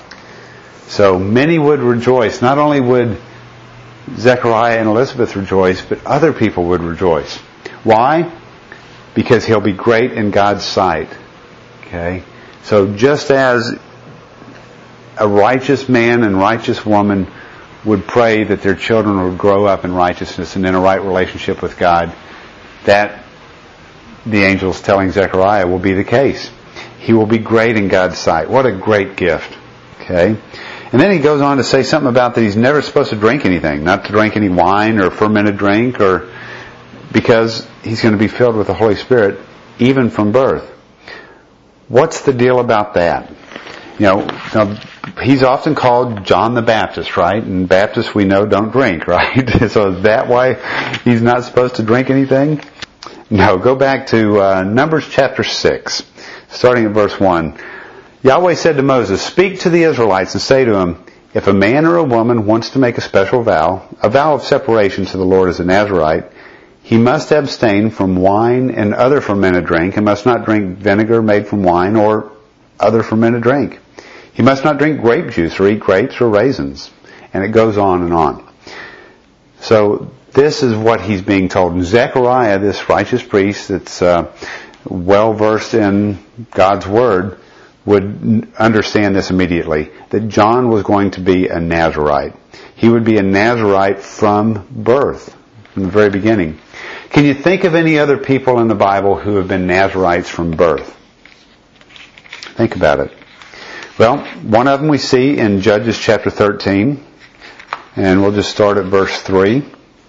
So many would rejoice. Not only would Zechariah and Elizabeth rejoice, but other people would rejoice. Why? Because he'll be great in God's sight. Okay? So just as a righteous man and righteous woman would pray that their children would grow up in righteousness and in a right relationship with God, that the angel's telling Zechariah will be the case. He will be great in God's sight. What a great gift. Okay? And then he goes on to say something about that he's never supposed to drink anything, not to drink any wine or fermented drink, or because he's going to be filled with the Holy Spirit even from birth. What's the deal about that? Now, he's often called John the Baptist, right? And Baptists we know don't drink, right? So is that why he's not supposed to drink anything? No, go back to Numbers chapter 6, starting at verse 1. Yahweh said to Moses, speak to the Israelites and say to them, if a man or a woman wants to make a special vow, a vow of separation to the Lord as a Nazirite, he must abstain from wine and other fermented drink, and must not drink vinegar made from wine or other fermented drink. He must not drink grape juice or eat grapes or raisins. And it goes on and on. So this is what he's being told. And Zechariah, this righteous priest that's well versed in God's Word, would understand this immediately, that John was going to be a Nazirite. He would be a Nazirite from birth, from the very beginning. Can you think of any other people in the Bible who have been Nazirites from birth? Think about it. Well, one of them we see in Judges chapter 13, and we'll just start at verse 3.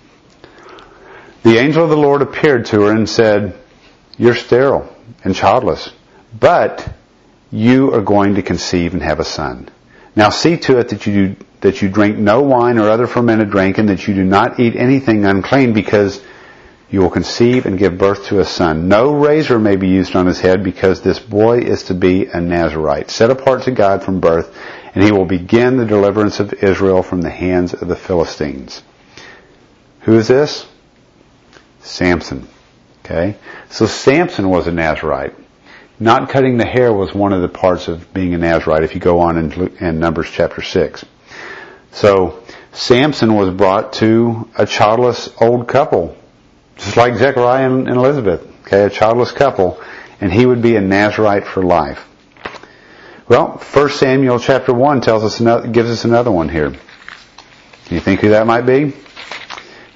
The angel of the Lord appeared to her and said, you're sterile and childless, but you are going to conceive and have a son. Now see to it that you drink no wine or other fermented drink, and that you do not eat anything unclean, because you will conceive and give birth to a son. No razor may be used on his head, because this boy is to be a Nazirite, set apart to God from birth, and he will begin the deliverance of Israel from the hands of the Philistines. Who is this? Samson. Okay? So Samson was a Nazirite. Not cutting the hair was one of the parts of being a Nazirite, if you go on in Numbers chapter 6. So Samson was brought to a childless old couple, just like Zechariah and Elizabeth. Okay, a childless couple, and he would be a Nazirite for life. Well, 1 Samuel chapter 1 gives us another one here. Can you think who that might be?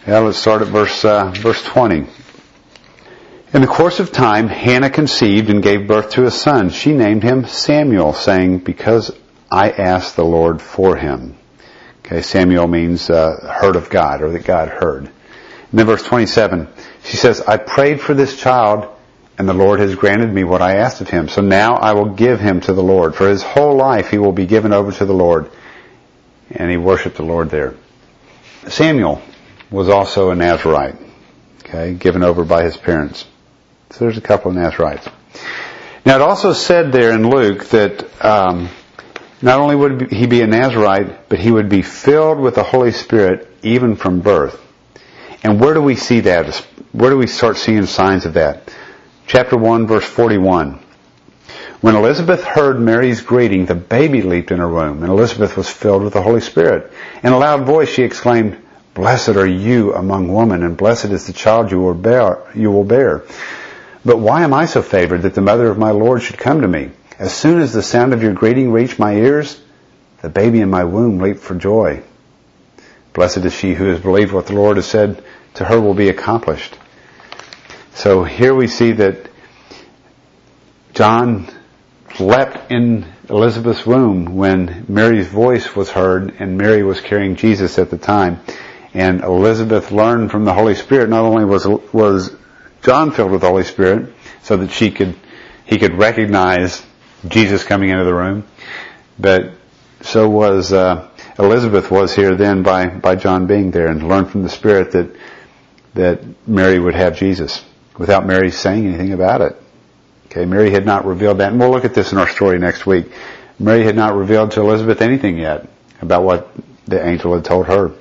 Yeah, let's start at verse 20. In the course of time, Hannah conceived and gave birth to a son. She named him Samuel, saying, because I asked the Lord for him. Okay, Samuel means heard of God, or that God heard. And then verse 27, she says, I prayed for this child, and the Lord has granted me what I asked of him. So now I will give him to the Lord. For his whole life he will be given over to the Lord. And he worshiped the Lord there. Samuel was also a Nazirite, okay, given over by his parents. So there's a couple of Nazirites. Now it also said there in Luke that not only would he be a Nazirite, but he would be filled with the Holy Spirit even from birth. And where do we see that? Where do we start seeing signs of that? Chapter 1, verse 41. When Elizabeth heard Mary's greeting, the baby leaped in her womb, and Elizabeth was filled with the Holy Spirit. In a loud voice she exclaimed, Blessed are you among women, and blessed is the child you will bear. But why am I so favored that the mother of my Lord should come to me? As soon as the sound of your greeting reached my ears, the baby in my womb leaped for joy. Blessed is she who has believed what the Lord has said to her will be accomplished. So here we see that John leapt in Elizabeth's womb when Mary's voice was heard, and Mary was carrying Jesus at the time. And Elizabeth learned from the Holy Spirit. Not only was John filled with the Holy Spirit, so that he could recognize Jesus coming into the room, but so was Elizabeth was here then by John being there, and learned from the Spirit that Mary would have Jesus without Mary saying anything about it. Okay, Mary had not revealed that, and we'll look at this in our story next week. Mary had not revealed to Elizabeth anything yet about what the angel had told her.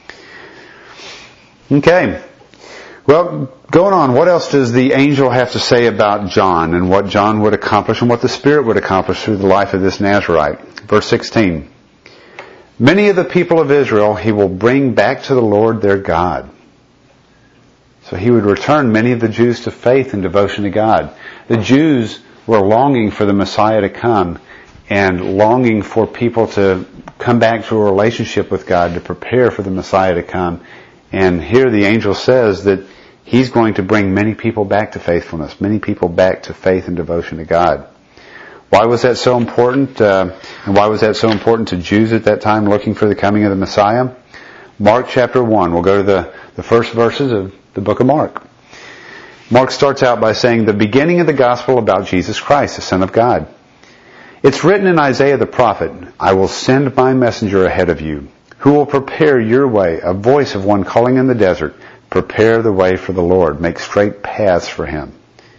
Okay. Well, going on, what else does the angel have to say about John and what John would accomplish and what the Spirit would accomplish through the life of this Nazirite? Verse 16. Many of the people of Israel he will bring back to the Lord their God. So he would return many of the Jews to faith and devotion to God. The Jews were longing for the Messiah to come and longing for people to come back to a relationship with God, to prepare for the Messiah to come. And here the angel says that he's going to bring many people back to faithfulness, many people back to faith and devotion to God. Why was that so important? And why was that so important to Jews at that time looking for the coming of the Messiah? Mark chapter 1. We'll go to the first verses of the book of Mark. Mark starts out by saying, the beginning of the gospel about Jesus Christ, the Son of God. It's written in Isaiah the prophet, I will send my messenger ahead of you, who will prepare your way, a voice of one calling in the desert, prepare the way for the Lord, make straight paths for him.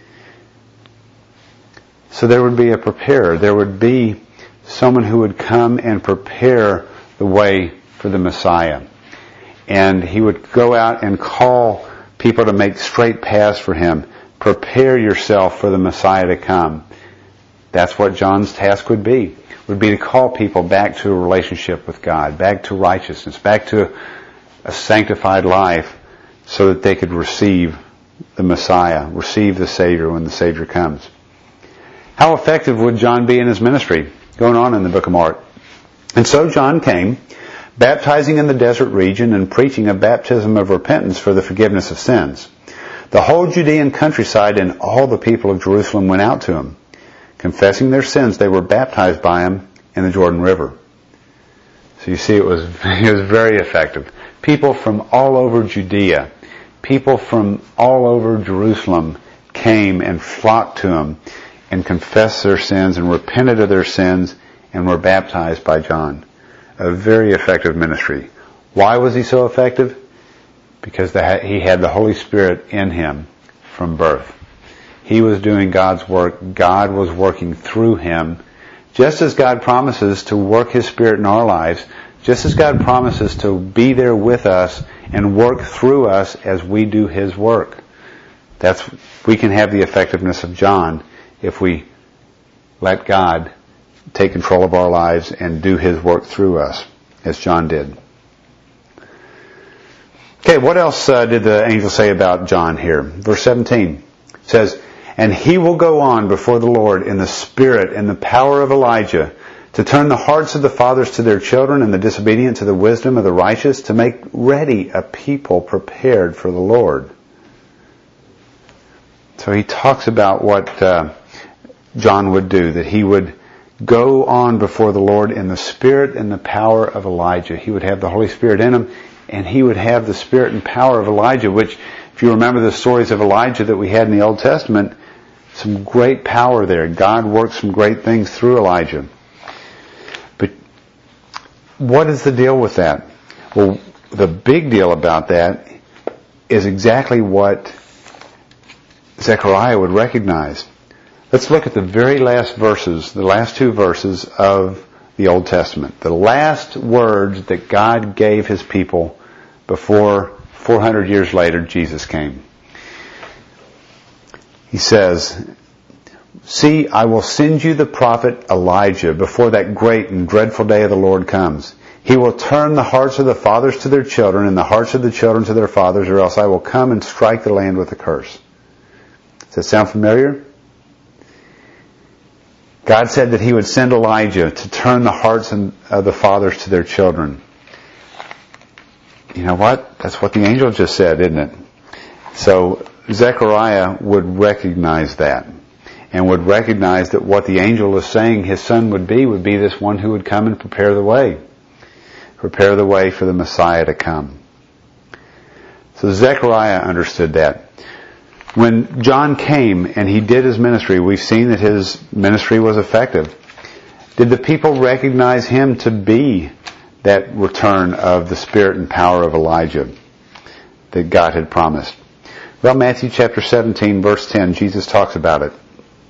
So there would be a preparer. There would be someone who would come and prepare the way for the Messiah. And he would go out and call people to make straight paths for him. Prepare yourself for the Messiah to come. That's what John's task would be to call people back to a relationship with God, back to righteousness, back to a sanctified life, so that they could receive the Messiah, receive the Savior when the Savior comes. How effective would John be in his ministry? Going on in the book of Mark. And so John came, baptizing in the desert region and preaching a baptism of repentance for the forgiveness of sins. The whole Judean countryside and all the people of Jerusalem went out to him. Confessing their sins, they were baptized by him in the Jordan River. So you see, it was very effective. People from all over Judea, people from all over Jerusalem came and flocked to him and confessed their sins and repented of their sins and were baptized by John. A very effective ministry. Why was he so effective? Because he had the Holy Spirit in him from birth. He was doing God's work. God was working through him. Just as God promises to work his Spirit in our lives, just as God promises to be there with us and work through us as we do his work. We can have the effectiveness of John if we let God take control of our lives and do his work through us, as John did. Okay, what else did the angel say about John here? Verse 17 says, and he will go on before the Lord in the spirit and the power of Elijah to turn the hearts of the fathers to their children and the disobedient to the wisdom of the righteous, to make ready a people prepared for the Lord. So he talks about what John would do, that he would go on before the Lord in the spirit and the power of Elijah. He would have the Holy Spirit in him, and he would have the spirit and power of Elijah, which, if you remember the stories of Elijah that we had in the Old Testament, some great power there. God worked some great things through Elijah. But what is the deal with that? Well, the big deal about that is exactly what Zechariah would recognize. Let's look at the very last verses, the last two verses of the Old Testament. The last words that God gave His people before 400 years later Jesus came. He says, "See, I will send you the prophet Elijah before that great and dreadful day of the Lord comes. He will turn the hearts of the fathers to their children and the hearts of the children to their fathers, or else I will come and strike the land with a curse." Does that sound familiar? God said that He would send Elijah to turn the hearts of the fathers to their children. You know what? That's what the angel just said, isn't it? So Zechariah would recognize that, and would recognize that what the angel is saying his son would be this one who would come and prepare the way for the Messiah to come. So Zechariah understood that. When John came and he did his ministry, we've seen that his ministry was effective. Did the people recognize him to be that return of the spirit and power of Elijah that God had promised? Well, Matthew chapter 17, verse 10, Jesus talks about it.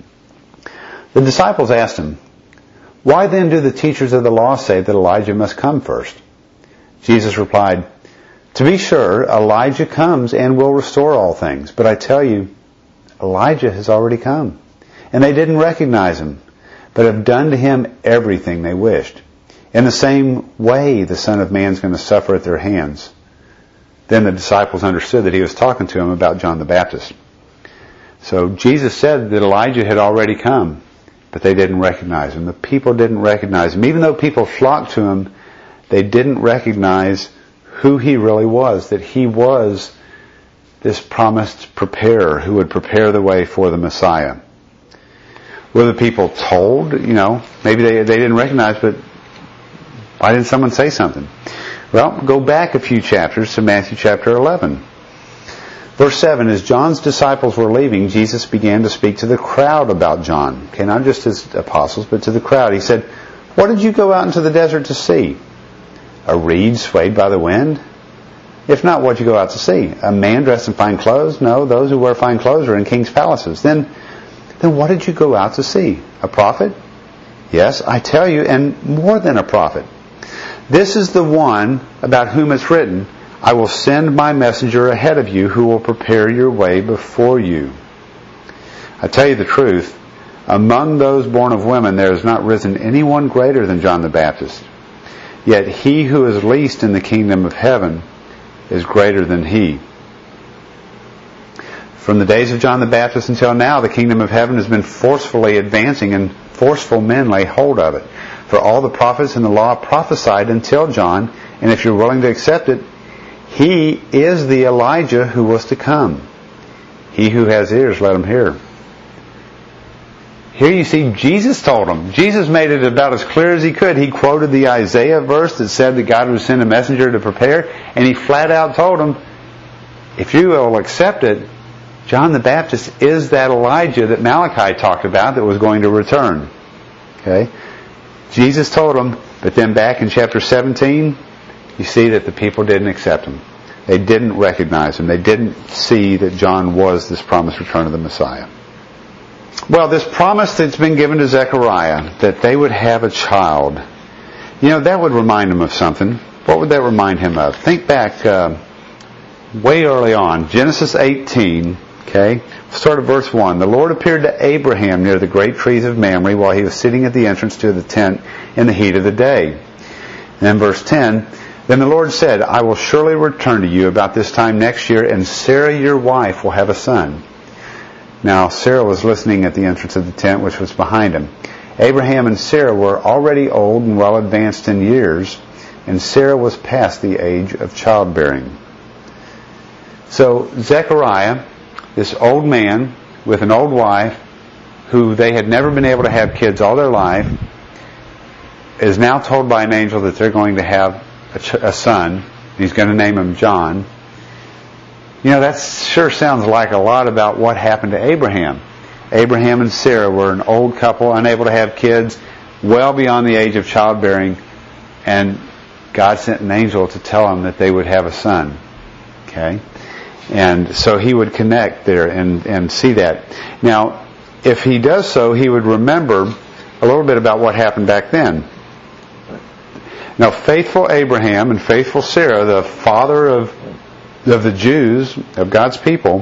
The disciples asked him, "Why then do the teachers of the law say that Elijah must come first?" Jesus replied, "To be sure, Elijah comes and will restore all things. But I tell you, Elijah has already come. And they didn't recognize him, but have done to him everything they wished. In the same way, the Son of Man is going to suffer at their hands." Then the disciples understood that he was talking to them about John the Baptist. So Jesus said that Elijah had already come, but they didn't recognize him. The people didn't recognize him. Even though people flocked to him, they didn't recognize who he really was, that he was this promised preparer who would prepare the way for the Messiah. Were the people told? Maybe they didn't recognize, but why didn't someone say something? Well, go back a few chapters to Matthew chapter 11. Verse 7, as John's disciples were leaving, Jesus began to speak to the crowd about John. Okay, not just his apostles, but to the crowd. He said, "What did you go out into the desert to see? A reed swayed by the wind? If not, what did you go out to see? A man dressed in fine clothes? No, those who wear fine clothes are in king's palaces. Then what did you go out to see? A prophet? Yes, I tell you, and more than a prophet. This is the one about whom it's written, I will send my messenger ahead of you who will prepare your way before you. I tell you the truth, among those born of women there has not risen anyone greater than John the Baptist. Yet he who is least in the kingdom of heaven is greater than he." From the days of John the Baptist until now, the kingdom of heaven has been forcefully advancing, and forceful men lay hold of it. For all the prophets and the law prophesied until John, and if you're willing to accept it, he is the Elijah who was to come. He who has ears, let him hear. Here you see Jesus told them. Jesus made it about as clear as he could. He quoted the Isaiah verse that said that God would send a messenger to prepare, and he flat out told them, if you will accept it, John the Baptist is that Elijah that Malachi talked about that was going to return. Okay? Jesus told them, but then back in chapter 17, you see that the people didn't accept him. They didn't recognize him. They didn't see that John was this promised return of the Messiah. Well, this promise that's been given to Zechariah, that they would have a child, that would remind him of something. What would that remind him of? Think back way early on, Genesis 18, okay? Start at verse 1. The Lord appeared to Abraham near the great trees of Mamre while he was sitting at the entrance to the tent in the heat of the day. And then verse 10, then the Lord said, I will surely return to you about this time next year, and Sarah your wife will have a son. Now Sarah was listening at the entrance of the tent, which was behind him. Abraham and Sarah were already old and well advanced in years, and Sarah was past the age of childbearing. So Zechariah, this old man with an old wife, who they had never been able to have kids all their life, is now told by an angel that they're going to have a son. He's going to name him John. You know, that sure sounds like a lot about what happened to Abraham. Abraham and Sarah were an old couple, unable to have kids, well beyond the age of childbearing, and God sent an angel to tell them that they would have a son. Okay? And so he would connect there and see that. Now, if he does so, he would remember a little bit about what happened back then. Now, faithful Abraham and faithful Sarah, the father of the Jews, of God's people,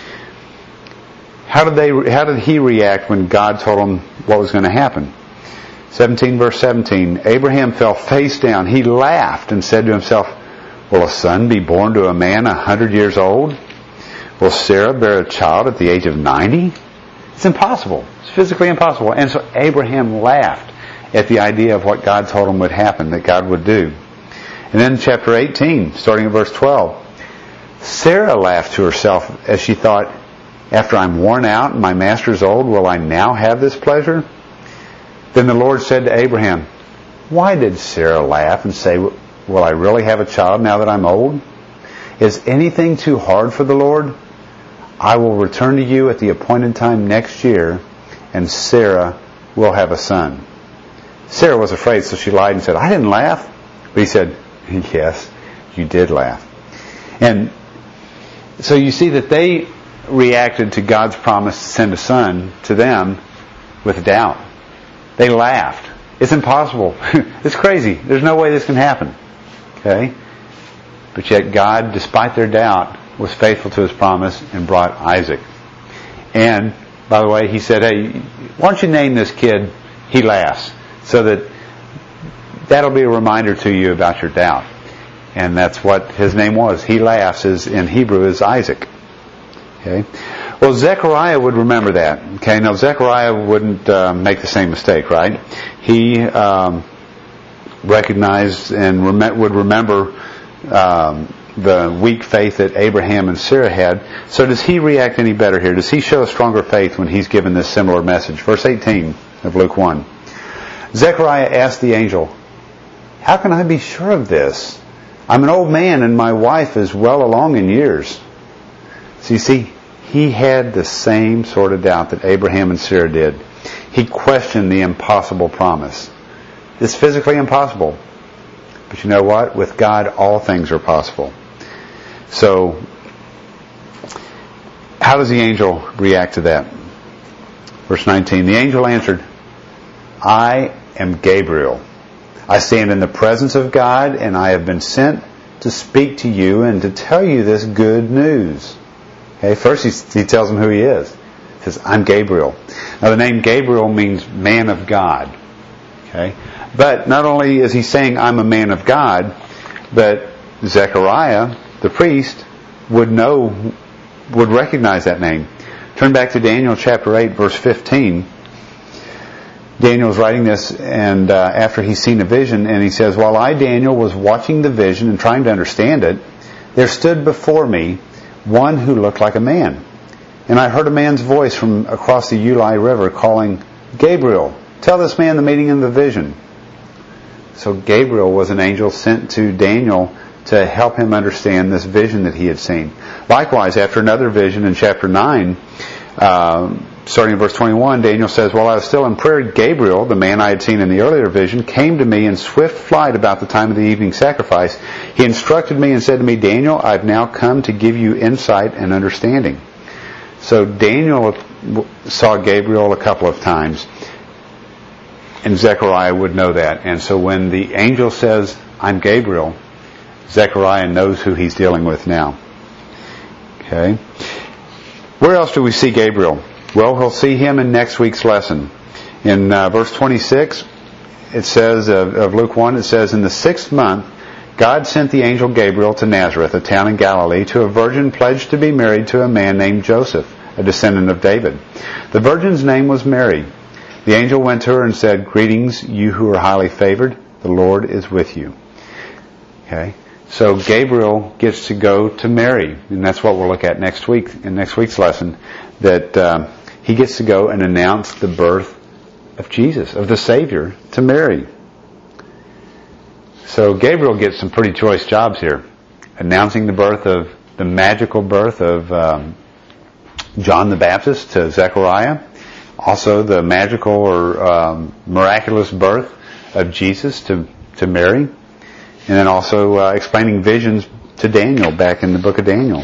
how did he react when God told him what was going to happen? 17 verse 17, Abraham fell face down. He laughed and said to himself, will a son be born to a man 100 years old? Will Sarah bear a child at the age of 90? It's impossible. It's physically impossible. And so Abraham laughed at the idea of what God told him would happen, that God would do. And then chapter 18, starting at verse 12, Sarah laughed to herself as she thought, after I'm worn out and my master's old, will I now have this pleasure? Then the Lord said to Abraham, why did Sarah laugh and say, will I really have a child now that I'm old? Is anything too hard for the Lord? I will return to you at the appointed time next year, and Sarah will have a son. Sarah was afraid, so she lied and said, I didn't laugh. But he said, yes, you did laugh. And so you see that they reacted to God's promise to send a son to them with doubt. They laughed. It's impossible. It's crazy. There's no way this can happen. Okay? But yet God, despite their doubt, was faithful to His promise and brought Isaac. And, by the way, He said, hey, why don't you name this kid He Laughs? So that'll be a reminder to you about your doubt. And that's what his name was. He Laughs in Hebrew is Isaac. Okay? Well, Zechariah would remember that. Okay? Now, Zechariah wouldn't make the same mistake, right? He recognized and would remember the weak faith that Abraham and Sarah had. So does he react any better here? Does he show a stronger faith when he's given this similar message? Verse 18 of Luke 1. Zechariah asked the angel, how can I be sure of this? I'm an old man and my wife is well along in years. So you see, he had the same sort of doubt that Abraham and Sarah did. He questioned the impossible promise. It's physically impossible. But you know what? With God, all things are possible. So, how does the angel react to that? Verse 19, the angel answered, I am Gabriel. I stand in the presence of God, and I have been sent to speak to you and to tell you this good news. Okay, first he tells them who he is. He says, I'm Gabriel. Now the name Gabriel means man of God. Okay, but not only is he saying I'm a man of God, but Zechariah, the priest, would recognize that name. Turn back to Daniel chapter 8, verse 15. Daniel is writing this, and after he's seen a vision, and he says, while I, Daniel, was watching the vision and trying to understand it, there stood before me one who looked like a man. And I heard a man's voice from across the Ulai River calling, Gabriel, tell this man the meaning of the vision. So Gabriel was an angel sent to Daniel to help him understand this vision that he had seen. Likewise, after another vision in chapter 9, starting in verse 21, Daniel says, while I was still in prayer, Gabriel, the man I had seen in the earlier vision, came to me in swift flight about the time of the evening sacrifice. He instructed me and said to me, Daniel, I've now come to give you insight and understanding. So Daniel saw Gabriel a couple of times, and Zechariah would know that. And so when the angel says, I'm Gabriel, Zechariah knows who he's dealing with now. Okay. Where else do we see Gabriel? Well, we'll see him in next week's lesson. In verse 26, it says, of Luke 1, it says, in the 6th month, God sent the angel Gabriel to Nazareth, a town in Galilee, to a virgin pledged to be married to a man named Joseph, a descendant of David. The virgin's name was Mary. The angel went to her and said, "Greetings, you who are highly favored. The Lord is with you." Okay. So Gabriel gets to go to Mary, and that's what we'll look at next week, in next week's lesson, that he gets to go and announce the birth of Jesus, of the Savior, to Mary. So Gabriel gets some pretty choice jobs here, announcing the magical birth of John the Baptist to Zechariah, also the magical or miraculous birth of Jesus to Mary, and then also explaining visions to Daniel back in the book of Daniel.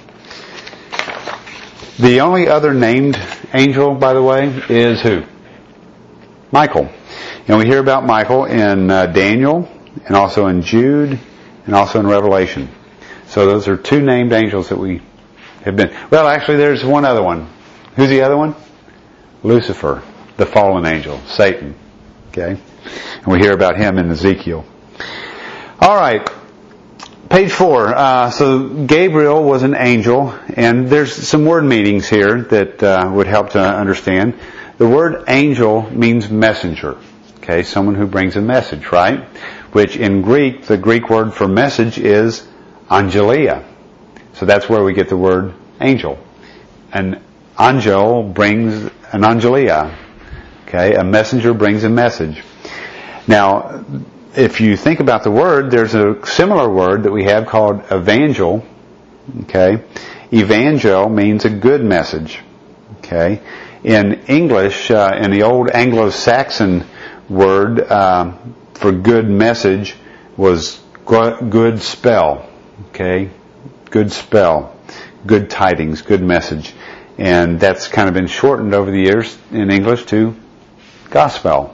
The only other named angel, by the way, is who? Michael. And we hear about Michael in Daniel, and also in Jude, and also in Revelation. So those are two named angels that we have been. Well, actually, there's one other one. Who's the other one? Lucifer, the fallen angel, Satan. Okay? And we hear about him in Ezekiel. All right. Page 4. So Gabriel was an angel, and there's some word meanings here that would help to understand. The word angel means messenger. Okay, someone who brings a message, right? Which in Greek, the Greek word for message is angelia. So that's where we get the word angel. An angel brings an angelia. Okay, a messenger brings a message. Now, if you think about the word, there's a similar word that we have called evangel. Okay, evangel means a good message. Okay, in English, in the old Anglo-Saxon word for good message was good spell. Okay, good spell, good tidings, good message, and that's kind of been shortened over the years in English to gospel.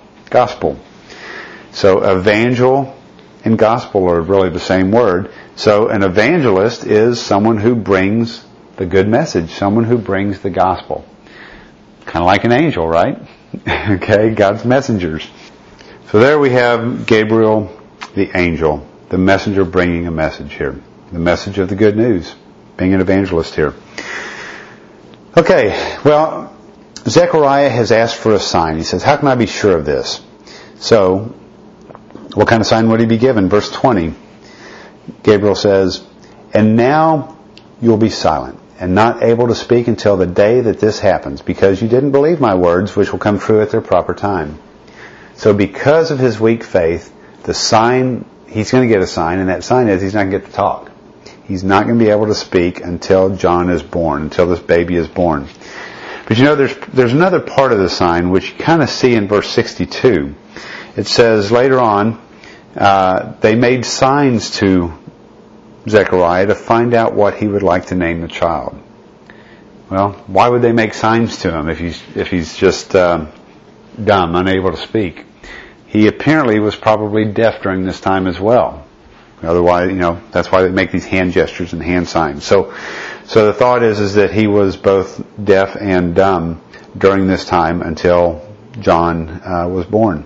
So evangel and gospel are really the same word. So an evangelist is someone who brings the good message, someone who brings the gospel. Kind of like an angel, right? Okay, God's messengers. So there we have Gabriel, the angel, the messenger bringing a message here. The message of the good news, being an evangelist here. Okay, well, Zechariah has asked for a sign. He says, how can I be sure of this? So, what kind of sign would he be given? Verse 20, Gabriel says, "And now you'll be silent and not able to speak until the day that this happens, because you didn't believe my words, which will come true at their proper time." So because of his weak faith, the sign, he's going to get a sign, and that sign is he's not going to get to talk. He's not going to be able to speak until John is born, until this baby is born. But you know, there's another part of the sign which you kind of see in verse 62. It says later on, they made signs to Zechariah to find out what he would like to name the child. Well, why would they make signs to him if he's just dumb, unable to speak? He apparently was probably deaf during this time as well. Otherwise, that's why they make these hand gestures and hand signs. So the thought is that he was both deaf and dumb during this time until John was born.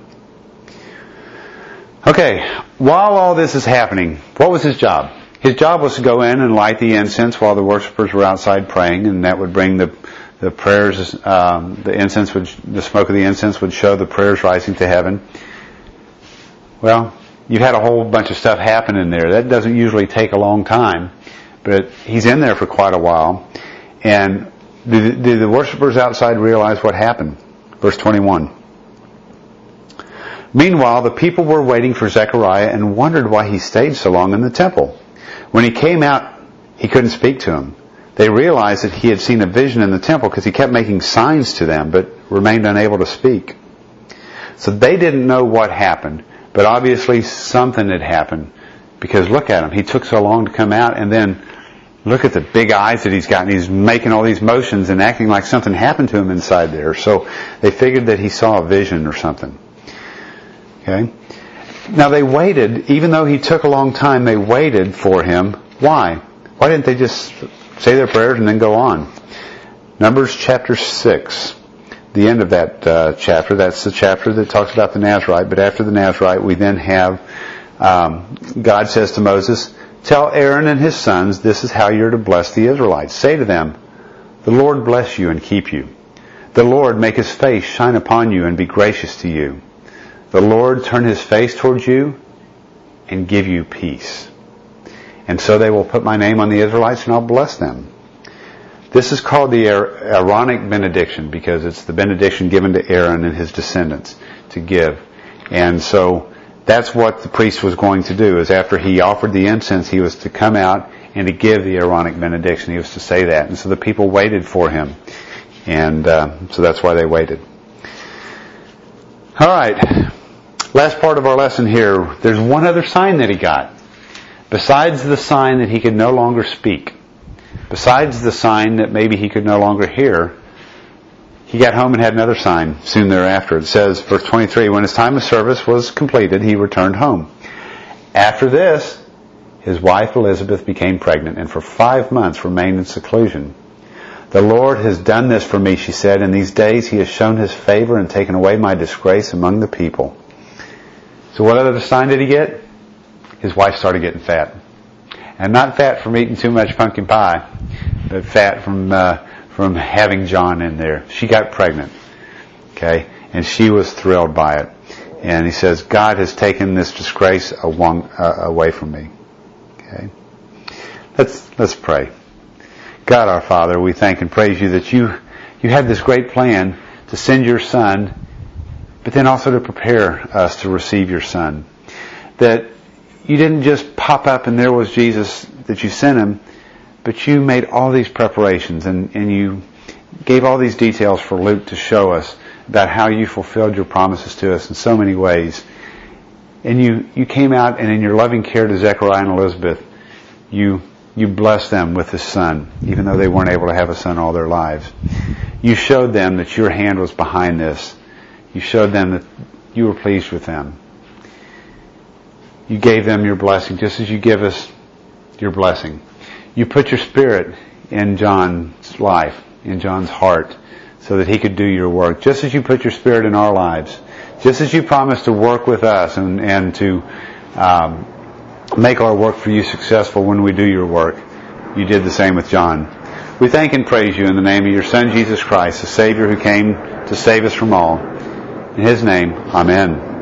Okay, while all this is happening, what was his job? His job was to go in and light the incense while the worshipers were outside praying, and that would bring the prayers, the smoke of the incense would show the prayers rising to heaven. Well, you've had a whole bunch of stuff happen in there. That doesn't usually take a long time, but he's in there for quite a while. And did the worshipers outside realize what happened? Verse 21. "Meanwhile, the people were waiting for Zechariah and wondered why he stayed so long in the temple. When he came out, he couldn't speak to them. They realized that he had seen a vision in the temple because he kept making signs to them, but remained unable to speak. So they didn't know what happened, but obviously something had happened, because look at him. He took so long to come out, and then look at the big eyes that he's got, and he's making all these motions and acting like something happened to him inside there. So they figured that he saw a vision or something. Okay? Now they waited, even though he took a long time, they waited for him. Why? Why didn't they just say their prayers and then go on? Numbers chapter 6. The end of that chapter, that's the chapter that talks about the Nazirite. But after the Nazirite, we then have, God says to Moses, "Tell Aaron and his sons, this is how you're to bless the Israelites. Say to them, the Lord bless you and keep you. The Lord make His face shine upon you and be gracious to you. The Lord turn His face towards you and give you peace. And so they will put my name on the Israelites and I'll bless them. This is called the Aaronic benediction because it's the benediction given to Aaron and his descendants to give. And so that's what the priest was going to do, is after he offered the incense, he was to come out and to give the Aaronic benediction. He was to say that. And so the people waited for him. And so that's why they waited. All right. Last part of our lesson here. There's one other sign that he got. Besides the sign that he could no longer speak. Besides the sign that maybe he could no longer hear. He got home and had another sign soon thereafter. It says, verse 23, when his time of service was completed, he returned home. After this, his wife Elizabeth became pregnant and for 5 months remained in seclusion. The Lord has done this for me, she said. In these days he has shown His favor and taken away my disgrace among the people. So what other sign did he get? His wife started getting fat. And not fat from eating too much pumpkin pie, but fat from having John in there. She got pregnant. Okay? And she was thrilled by it. And he says, God has taken this disgrace away from me. Okay? Let's pray. God our Father, we thank and praise you that you had this great plan to send your Son, but then also to prepare us to receive your Son. That you didn't just pop up and there was Jesus, that you sent Him, but you made all these preparations and you gave all these details for Luke to show us about how you fulfilled your promises to us in so many ways. And you came out and in your loving care to Zechariah and Elizabeth, you blessed them with a son, even though they weren't able to have a son all their lives. You showed them that your hand was behind this. You showed them that you were pleased with them. You gave them your blessing, just as you give us your blessing. You put your Spirit in John's life, in John's heart, so that he could do your work. Just as you put your Spirit in our lives. Just as you promised to work with us and to make our work for you successful when we do your work, you did the same with John. We thank and praise you in the name of your Son, Jesus Christ, the Savior who came to save us from all. In His name, amen.